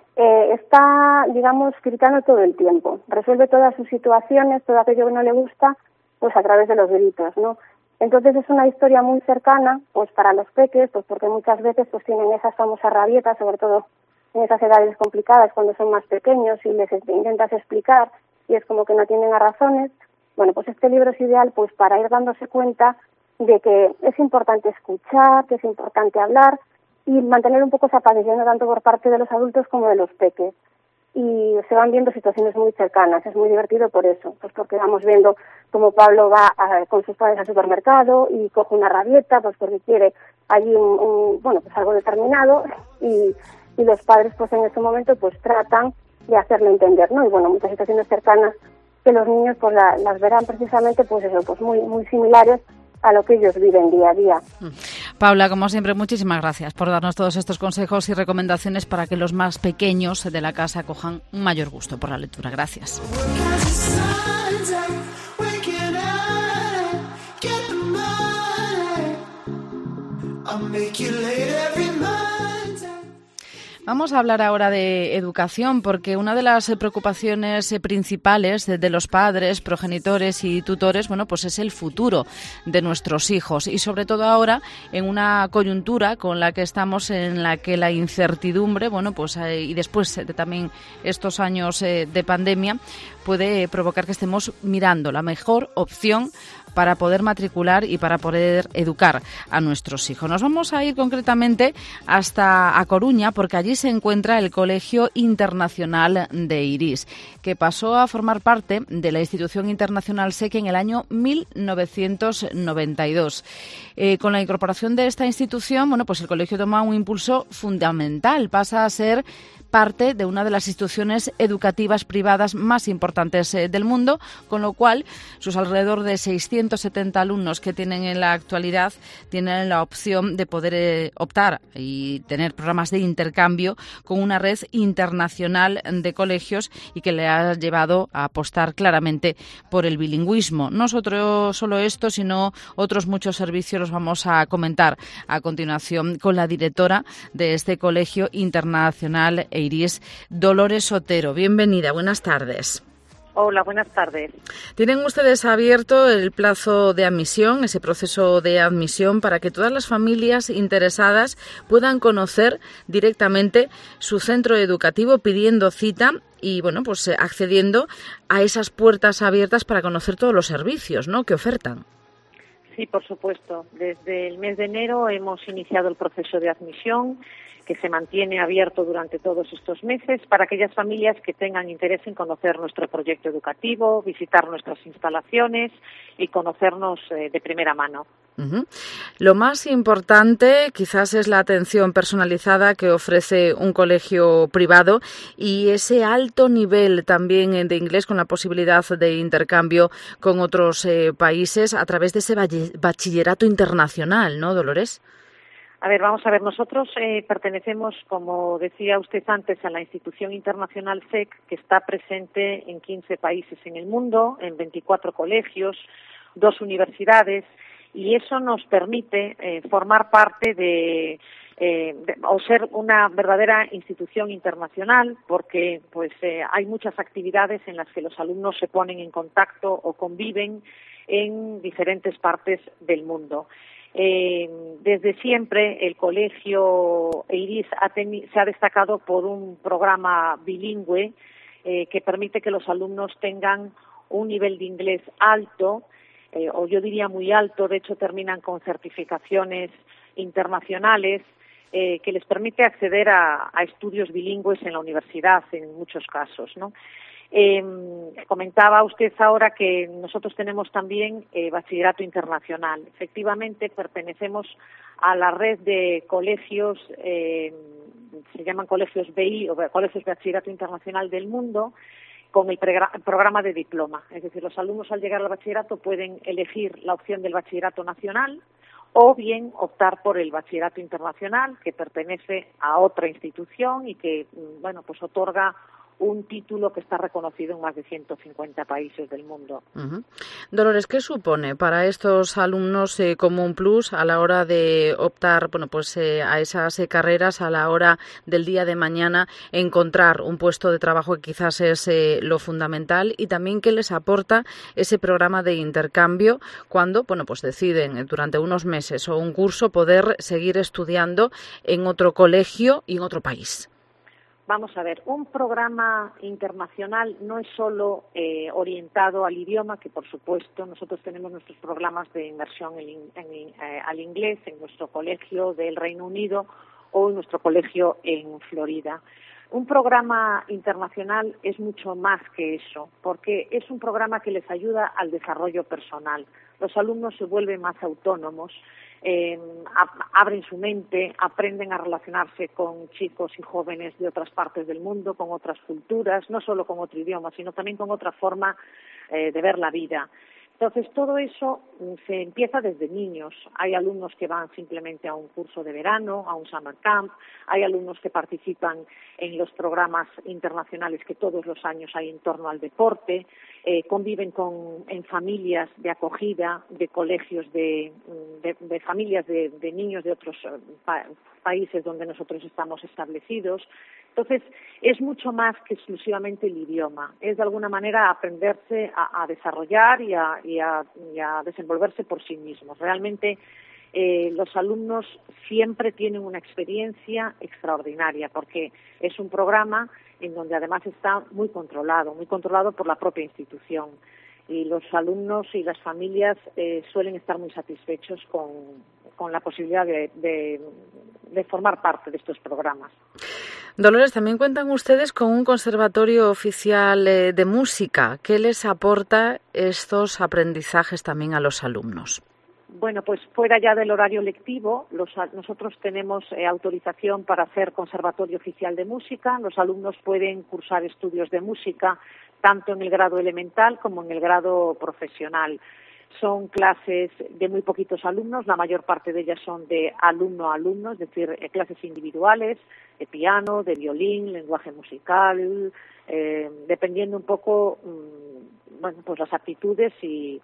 está, digamos, gritando todo el tiempo. Resuelve todas sus situaciones, todo aquello que no le gusta, pues a través de los gritos, ¿no? Entonces es una historia muy cercana, pues para los peques, pues porque muchas veces pues tienen esas famosas rabietas, sobre todo en esas edades complicadas cuando son más pequeños y les intentas explicar y es como que no tienen a razones. Bueno, pues este libro es ideal pues para ir dándose cuenta de que es importante escuchar, que es importante hablar y mantener un poco esa paciencia tanto por parte de los adultos como de los peques. Y se van viendo situaciones muy cercanas, es muy divertido por eso, pues porque vamos viendo cómo Pablo va con sus padres al supermercado y coge una rabieta, pues porque quiere allí pues algo determinado y los padres pues en ese momento pues tratan de hacerle entender, ¿no? Y bueno, muchas situaciones cercanas que los niños pues las verán precisamente pues eso, pues muy muy similares a lo que ellos viven día a día. Paula, como siempre, muchísimas gracias por darnos todos estos consejos y recomendaciones para que los más pequeños de la casa cojan un mayor gusto por la lectura. Gracias. Vamos a hablar ahora de educación porque una de las preocupaciones principales de los padres, progenitores y tutores, bueno, pues es el futuro de nuestros hijos y sobre todo ahora en una coyuntura con la que estamos en la que la incertidumbre, bueno, pues y después de también estos años de pandemia puede provocar que estemos mirando la mejor opción para poder matricular y para poder educar a nuestros hijos. Nos vamos a ir concretamente hasta A Coruña porque allí se encuentra el Colegio Internacional de Irís, que pasó a formar parte de la institución internacional SEC en el año 1992. Con la incorporación de esta institución, bueno, pues el colegio toma un impulso fundamental, pasa a ser parte de una de las instituciones educativas privadas más importantes del mundo, con lo cual sus alrededor de 670 alumnos que tienen en la actualidad tienen la opción de poder optar y tener programas de intercambio con una red internacional de colegios y que le ha llevado a apostar claramente por el bilingüismo. No solo esto, sino otros muchos servicios los vamos a comentar a continuación con la directora de este Colegio Internacional Irís, Dolores Otero. Bienvenida, buenas tardes. Hola, buenas tardes. ¿Tienen ustedes abierto el plazo de admisión, ese proceso de admisión, para que todas las familias interesadas puedan conocer directamente su centro educativo pidiendo cita y bueno, pues accediendo a esas puertas abiertas para conocer todos los servicios, ¿no?, que ofertan. Sí, por supuesto. Desde el mes de enero hemos iniciado el proceso de admisión, que se mantiene abierto durante todos estos meses para aquellas familias que tengan interés en conocer nuestro proyecto educativo, visitar nuestras instalaciones y conocernos de primera mano. Uh-huh. Lo más importante quizás es la atención personalizada que ofrece un colegio privado y ese alto nivel también de inglés, con la posibilidad de intercambio con otros países a través de ese bachillerato internacional, ¿no, Dolores? A ver, vamos a ver, nosotros pertenecemos, como decía usted antes, a la institución internacional SEC, que está presente en 15 países en el mundo, en 24 colegios, 2 universidades, y eso nos permite formar parte o ser una verdadera institución internacional, porque pues hay muchas actividades en las que los alumnos se ponen en contacto o conviven en diferentes partes del mundo. Desde siempre el colegio EIRIS se ha destacado por un programa bilingüe que permite que los alumnos tengan un nivel de inglés alto, o yo diría muy alto. De hecho terminan con certificaciones internacionales que les permite acceder a estudios bilingües en la universidad en muchos casos, ¿no? Comentaba usted ahora que nosotros tenemos también bachillerato internacional. Efectivamente, pertenecemos a la red de colegios, se llaman colegios BI o colegios de bachillerato internacional del mundo, con el programa de diploma. Es decir, los alumnos al llegar al bachillerato pueden elegir la opción del bachillerato nacional o bien optar por el bachillerato internacional, que pertenece a otra institución y que, bueno, pues otorga un título que está reconocido en más de 150 países del mundo. Uh-huh. Dolores, ¿qué supone para estos alumnos como un plus a la hora de optar, bueno, pues a esas carreras, a la hora del día de mañana encontrar un puesto de trabajo, que quizás es lo fundamental, y también qué les aporta ese programa de intercambio cuando, bueno, pues deciden durante unos meses o un curso poder seguir estudiando en otro colegio y en otro país? Vamos a ver, un programa internacional no es solo orientado al idioma, que por supuesto nosotros tenemos nuestros programas de inmersión al inglés en nuestro colegio del Reino Unido o en nuestro colegio en Florida. Un programa internacional es mucho más que eso, porque es un programa que les ayuda al desarrollo personal. Los alumnos se vuelven más autónomos, abren su mente, aprenden a relacionarse con chicos y jóvenes de otras partes del mundo, con otras culturas, no solo con otro idioma, sino también con otra forma de ver la vida. Entonces, todo eso se empieza desde niños. Hay alumnos que van simplemente a un curso de verano, a un summer camp, hay alumnos que participan en los programas internacionales que todos los años hay en torno al deporte, conviven en familias de acogida, de colegios, de familias de niños de otros países donde nosotros estamos establecidos. Entonces, es mucho más que exclusivamente el idioma. Es de alguna manera aprenderse a desarrollar y a desenvolverse por sí mismos. Realmente los alumnos siempre tienen una experiencia extraordinaria, porque es un programa en donde además está muy controlado por la propia institución. Y los alumnos y las familias suelen estar muy satisfechos con la posibilidad de formar parte de estos programas. Dolores, también cuentan ustedes con un conservatorio oficial de música. ¿Qué les aporta estos aprendizajes también a los alumnos? Bueno, pues fuera ya del horario lectivo, nosotros tenemos autorización para hacer conservatorio oficial de música. Los alumnos pueden cursar estudios de música tanto en el grado elemental como en el grado profesional. Son clases de muy poquitos alumnos, la mayor parte de ellas son de alumno a alumno, es decir, clases individuales, de piano, de violín, lenguaje musical, dependiendo un poco, bueno, pues las aptitudes y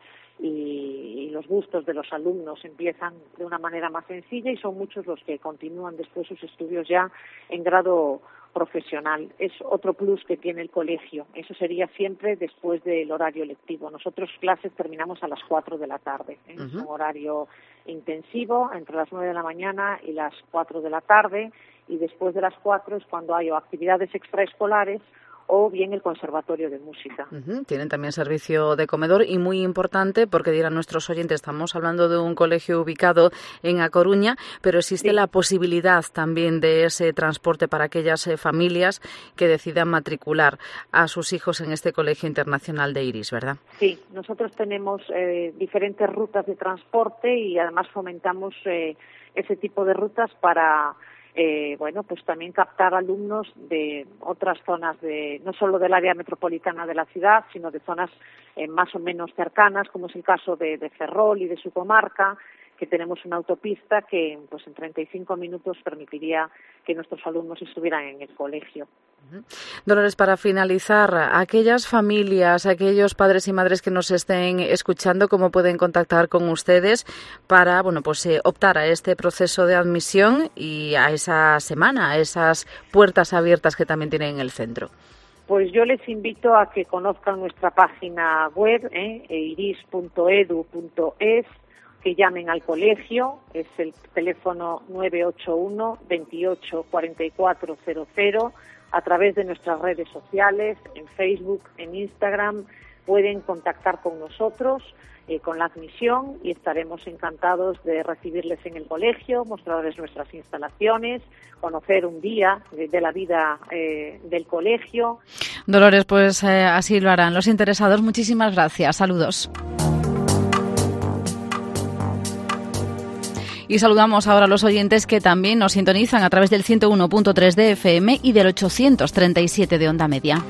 los gustos de los alumnos. Empiezan de una manera más sencilla y son muchos los que continúan después sus estudios ya en grado profesional. Es otro plus que tiene el colegio. Eso sería siempre después del horario lectivo. Nosotros clases terminamos a las 4 de la tarde. Es un horario intensivo entre las 9 de la mañana y las 4 de la tarde, y después de las 4 es cuando hay o actividades extraescolares o bien el Conservatorio de Música. Tienen también servicio de comedor y muy importante, porque dirán nuestros oyentes, estamos hablando de un colegio ubicado en A Coruña, pero existe la posibilidad también de ese transporte para aquellas familias que decidan matricular a sus hijos en este Colegio Internacional de Iris, ¿verdad? Sí, nosotros tenemos diferentes rutas de transporte y además fomentamos ese tipo de rutas para pues también captar alumnos de otras zonas, no solo del área metropolitana de la ciudad, sino de zonas más o menos cercanas, como es el caso de Ferrol y de su comarca, que tenemos una autopista que pues en 35 minutos permitiría que nuestros alumnos estuvieran en el colegio. Dolores, para finalizar, aquellas familias, aquellos padres y madres que nos estén escuchando, ¿cómo pueden contactar con ustedes para optar a este proceso de admisión y a esa semana, a esas puertas abiertas que también tienen en el centro? Pues yo les invito a que conozcan nuestra página web, iris.edu.es, que llamen al colegio, es el teléfono 981 28 44 00, a través de nuestras redes sociales, en Facebook, en Instagram, pueden contactar con nosotros, con la admisión, y estaremos encantados de recibirles en el colegio, mostrarles nuestras instalaciones, conocer un día de la vida del colegio. Dolores, pues así lo harán los interesados. Muchísimas gracias. Saludos. Y saludamos ahora a los oyentes que también nos sintonizan a través del 101.3 de FM y del 837 de onda media.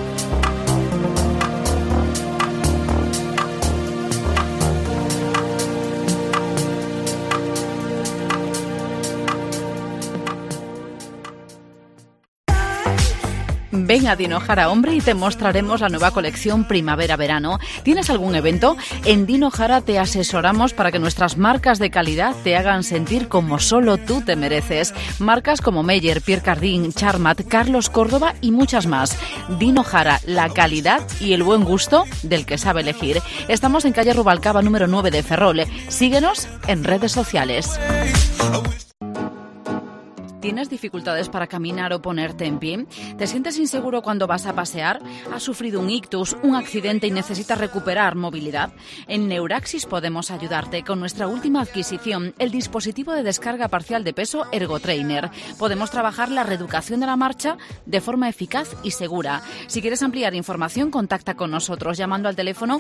Ven a Dino Jara Hombre y te mostraremos la nueva colección Primavera-Verano. ¿Tienes algún evento? En Dino Jara te asesoramos para que nuestras marcas de calidad te hagan sentir como solo tú te mereces. Marcas como Meyer, Pierre Cardin, Charmat, Carlos Córdoba y muchas más. Dino Jara, la calidad y el buen gusto del que sabe elegir. Estamos en calle Rubalcaba número 9 de Ferrol. Síguenos en redes sociales. ¿Tienes dificultades para caminar o ponerte en pie? ¿Te sientes inseguro cuando vas a pasear? ¿Has sufrido un ictus, un accidente y necesitas recuperar movilidad? En Neuraxis podemos ayudarte con nuestra última adquisición, el dispositivo de descarga parcial de peso Ergotrainer. Podemos trabajar la reeducación de la marcha de forma eficaz y segura. Si quieres ampliar información, contacta con nosotros llamando al teléfono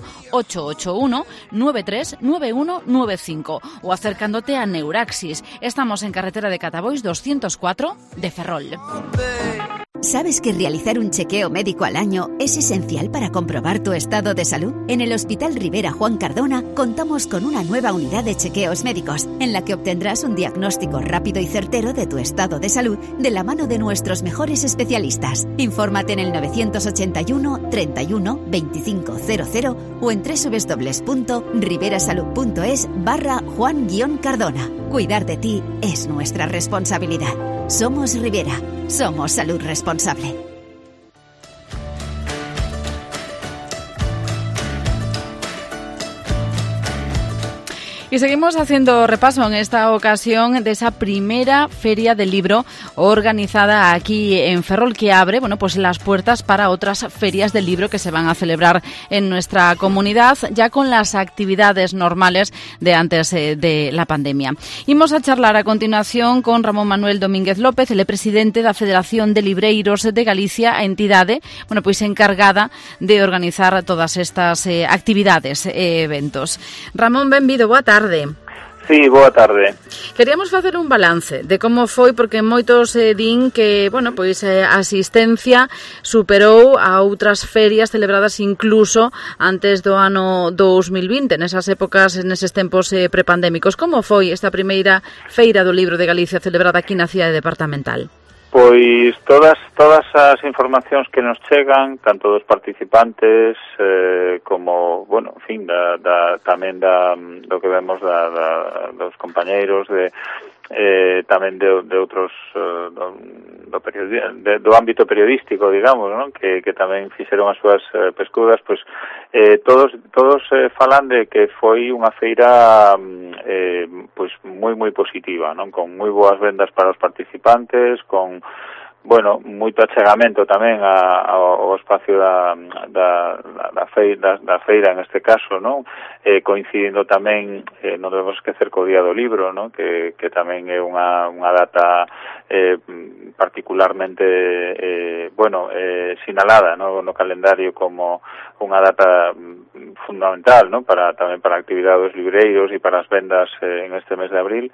881-939195 o acercándote a Neuraxis. Estamos en carretera de Catabois 204 de Ferrol. ¿Sabes que realizar un chequeo médico al año es esencial para comprobar tu estado de salud? En el Hospital Rivera Juan Cardona contamos con una nueva unidad de chequeos médicos en la que obtendrás un diagnóstico rápido y certero de tu estado de salud de la mano de nuestros mejores especialistas. Infórmate en el 981 31 25 00 o en www.riverasalud.es/Juan-Cardona. Cuidar de ti es nuestra responsabilidad. Somos Rivera. Somos salud responsable. Y seguimos haciendo repaso en esta ocasión de esa primera feria del libro organizada aquí en Ferrol, que abre las puertas para otras ferias del libro que se van a celebrar en nuestra comunidad, ya con las actividades normales de antes de la pandemia. Imos a charlar a continuación con Ramón Manuel Domínguez López, el presidente da Federación de Libreiros de Galicia, a entidade encargada de organizar todas estas actividades e eventos. Ramón, benvido, boa tarde. Sí, boa tarde. Queríamos facer un balance de como foi, porque moitos din que, a asistencia superou a outras ferias celebradas incluso antes do ano 2020, nesas épocas, neses tempos prepandémicos. Como foi esta primeira feira do libro de Galicia celebrada aquí na cidade departamental? Pois todas as informacións que nos chegan, tanto dos participantes como, tamén do que vemos dos compañeiros tamén de outros do ámbito periodístico, digamos, ¿no? que tamén fixeron as súas pescudas, pois todos falan de que foi unha feira moi positiva, non? Con moi boas vendas para os participantes, con bueno, moito achegamento tamén ao espacio da feira en este caso, non? Coincidindo tamén, non debemos esquecer co Día do Libro, non? Que tamén é unha data particularmente sinalada, non? No calendario como unha data fundamental, non? Tamén para a actividade dos libreiros e para as vendas en este mes de abril.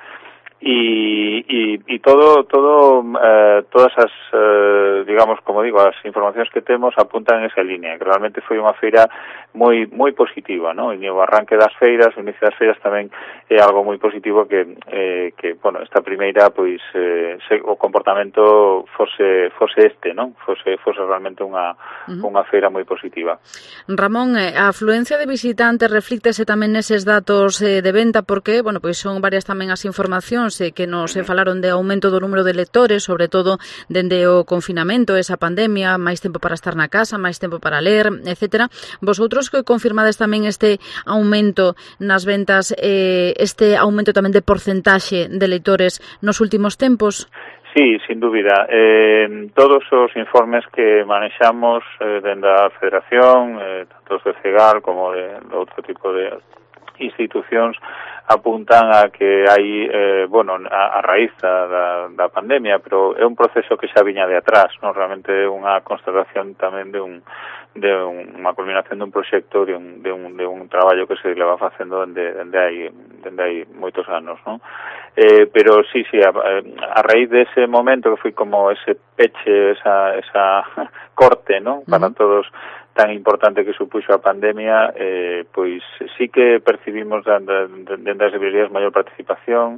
Y todas as digamos, como digo, as informacións que temos apuntan en esa línea, que realmente foi unha feira moi positiva, ¿no? E o arranque das feiras, o inicio das feiras tamén é algo moi positivo que bueno, esta primeira pois o comportamento fose este, ¿no? Fose realmente unha feira moi positiva. Ramón, a afluencia de visitantes reflíctese tamén neses datos de venta, porque, bueno, pois son varias tamén as informacións que nos falaron de aumento do número de lectores, sobre todo dende o confinamento, esa pandemia, máis tempo para estar na casa, máis tempo para ler, etcétera. Vosotros que confirmades tamén este aumento nas ventas, este aumento tamén de porcentaxe de lectores nos últimos tempos? Sí, sin dúbida. Todos os informes que manexamos dende a Federación, tanto de CEGAL como de outro tipo de institucións, apuntan a que hai, a raíz da pandemia, pero é un proceso que xa viña de atrás, non? Realmente é unha constatación tamén de unha culminación de un proxecto, de un traballo que se leva facendo dende hai moitos anos, non? Pero sí, a raíz dese momento que foi como ese peche, esa corte, non? Para todos, tan importante que supuxo a pandemia, pois sí que percibimos dentro das librerías maior participación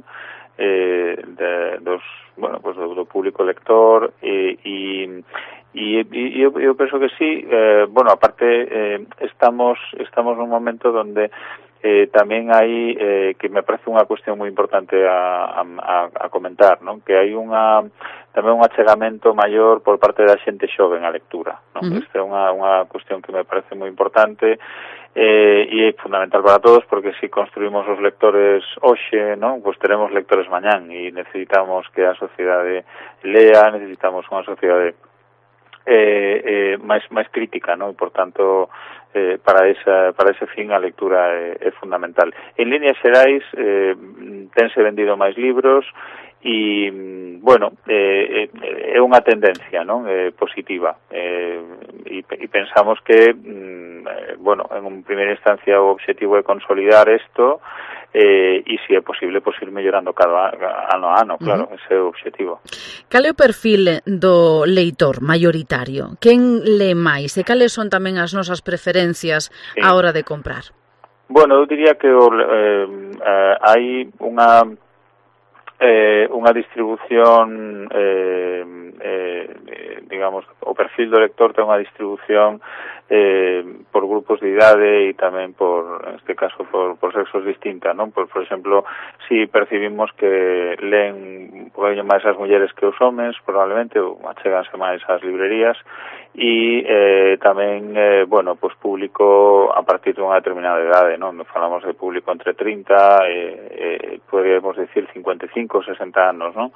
do público lector e eu penso que sí, aparte estamos nun momento donde tamén hai que me parece unha cuestión moi importante a comentar, non? Que hai tamén un achegamento maior por parte da xente xoven á lectura, non? Esta é unha cuestión que me parece moi importante e é fundamental para todos, porque se construímos os lectores hoxe, non? Pois teremos lectores mañán e necesitamos que a sociedade lea, necesitamos unha sociedade máis crítica, non? E, por tanto, para ese fin a lectura é fundamental. En líneas xerais, tense vendido máis libros e, é unha tendencia, non? Positiva. E pensamos que, en primeira instancia o objetivo é consolidar isto e se é posible, ir mellorando cada ano a ano, claro, ese é o objetivo. Cal é o perfil do leitor maioritario? Quen lee máis? E cales son tamén as nosas preferencias á hora de comprar? Bueno, eu diría que hai unha distribución, digamos, o perfil do lector ten unha distribución por grupos de idade e tamén en este caso por sexos distinta, non? Por exemplo, si percibimos que leen un poquinho máis as mulleres que os homes, probablemente, ou acheganse máis ás librerías, e tamén, público a partir dunha determinada idade, non? Falamos de público entre 30 podríamos decir 55 ou 60 anos, non?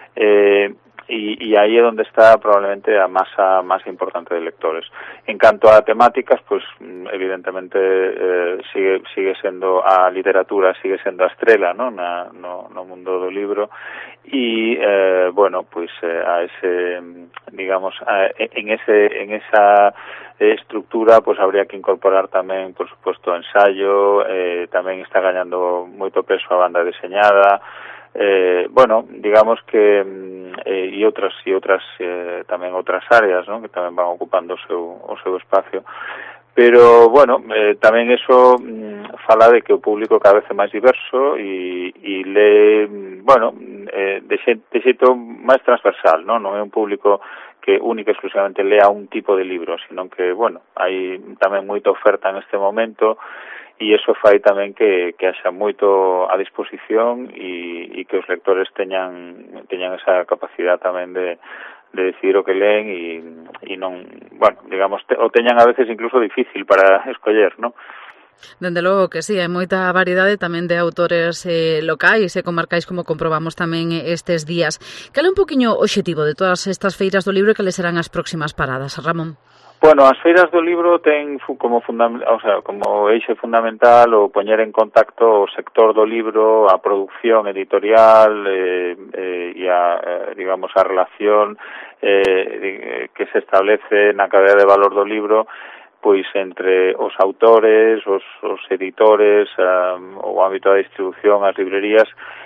E aí é onde está probablemente a masa máis importante de lectores. En canto a temáticas, pues evidentemente sigue sendo a literatura, sigue sendo a estrela, ¿no? No mundo do libro e a ese, digamos, en esa estructura, pues habría que incorporar tamén, por suposto, ensayo, tamén está gañando moito peso a banda deseñada, digamos que e outras tamén outras áreas, ¿no? Que tamén van ocupando o seu espacio. Pero, tamén eso fala de que o público cada vez é máis diverso e lee, de xeito máis transversal, non é un público que única e exclusivamente lea un tipo de libro, sino que, hai tamén moita oferta en este momento e iso fai tamén que haxa moito a disposición e que os lectores teñan esa capacidade tamén de decidir o que leen e non, digamos, o teñan a veces incluso difícil para escoller, non? Dende logo que sí, hai moita variedade tamén de autores locais e comarcais, como comprobamos tamén estes días. Cal é un poquinho o obxectivo de todas estas feiras do libro e cales serán as próximas paradas, Ramón? Bueno, as feiras do libro ten como eixe fundamental o poñer en contacto o sector do libro, a produción editorial e a relación que se establece na cadea de valor do libro, pois entre os autores, os editores, o ámbito da distribución, as librerías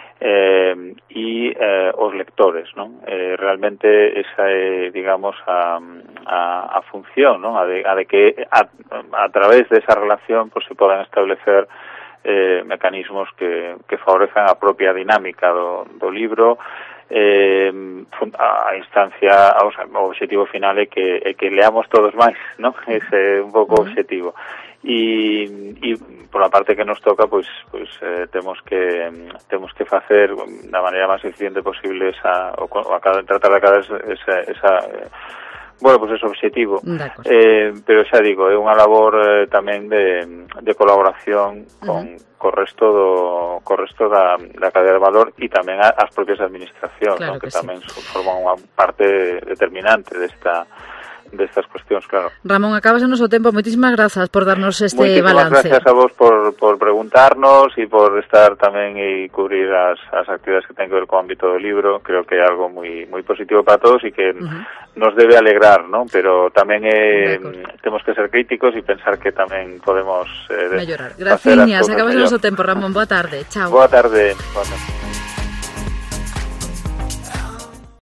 e os lectores, non? Realmente esa é, digamos, a función, non? A de que a través desa relación pues, se podan establecer mecanismos que favorezcan a propia dinámica do libro. A instancia, o objetivo final é que leamos todos máis, non? Ese é un pouco o objetivo. E por a parte que nos toca, pois temos que facer da maneira máis eficiente posible tratar de cada ese objetivo. Pero xa digo, é unha labor tamén de colaboración co resto da cadea de valor e tamén as propias administracións, claro, que tamén forman unha parte determinante destas cuestións, claro. Ramón, acabas o noso tempo. Moitísimas grazas por darnos este balance. Moitísimas gracias a vos por preguntarnos e por estar tamén e cubrir as actividades que ten que ver co ámbito do libro. Creo que é algo moi positivo para todos e que nos debe alegrar, ¿no? Pero tamén temos que ser críticos e pensar que tamén podemos mellorar. Graciñas, acabas o noso tempo, Ramón. Boa tarde. Chao. Boa tarde.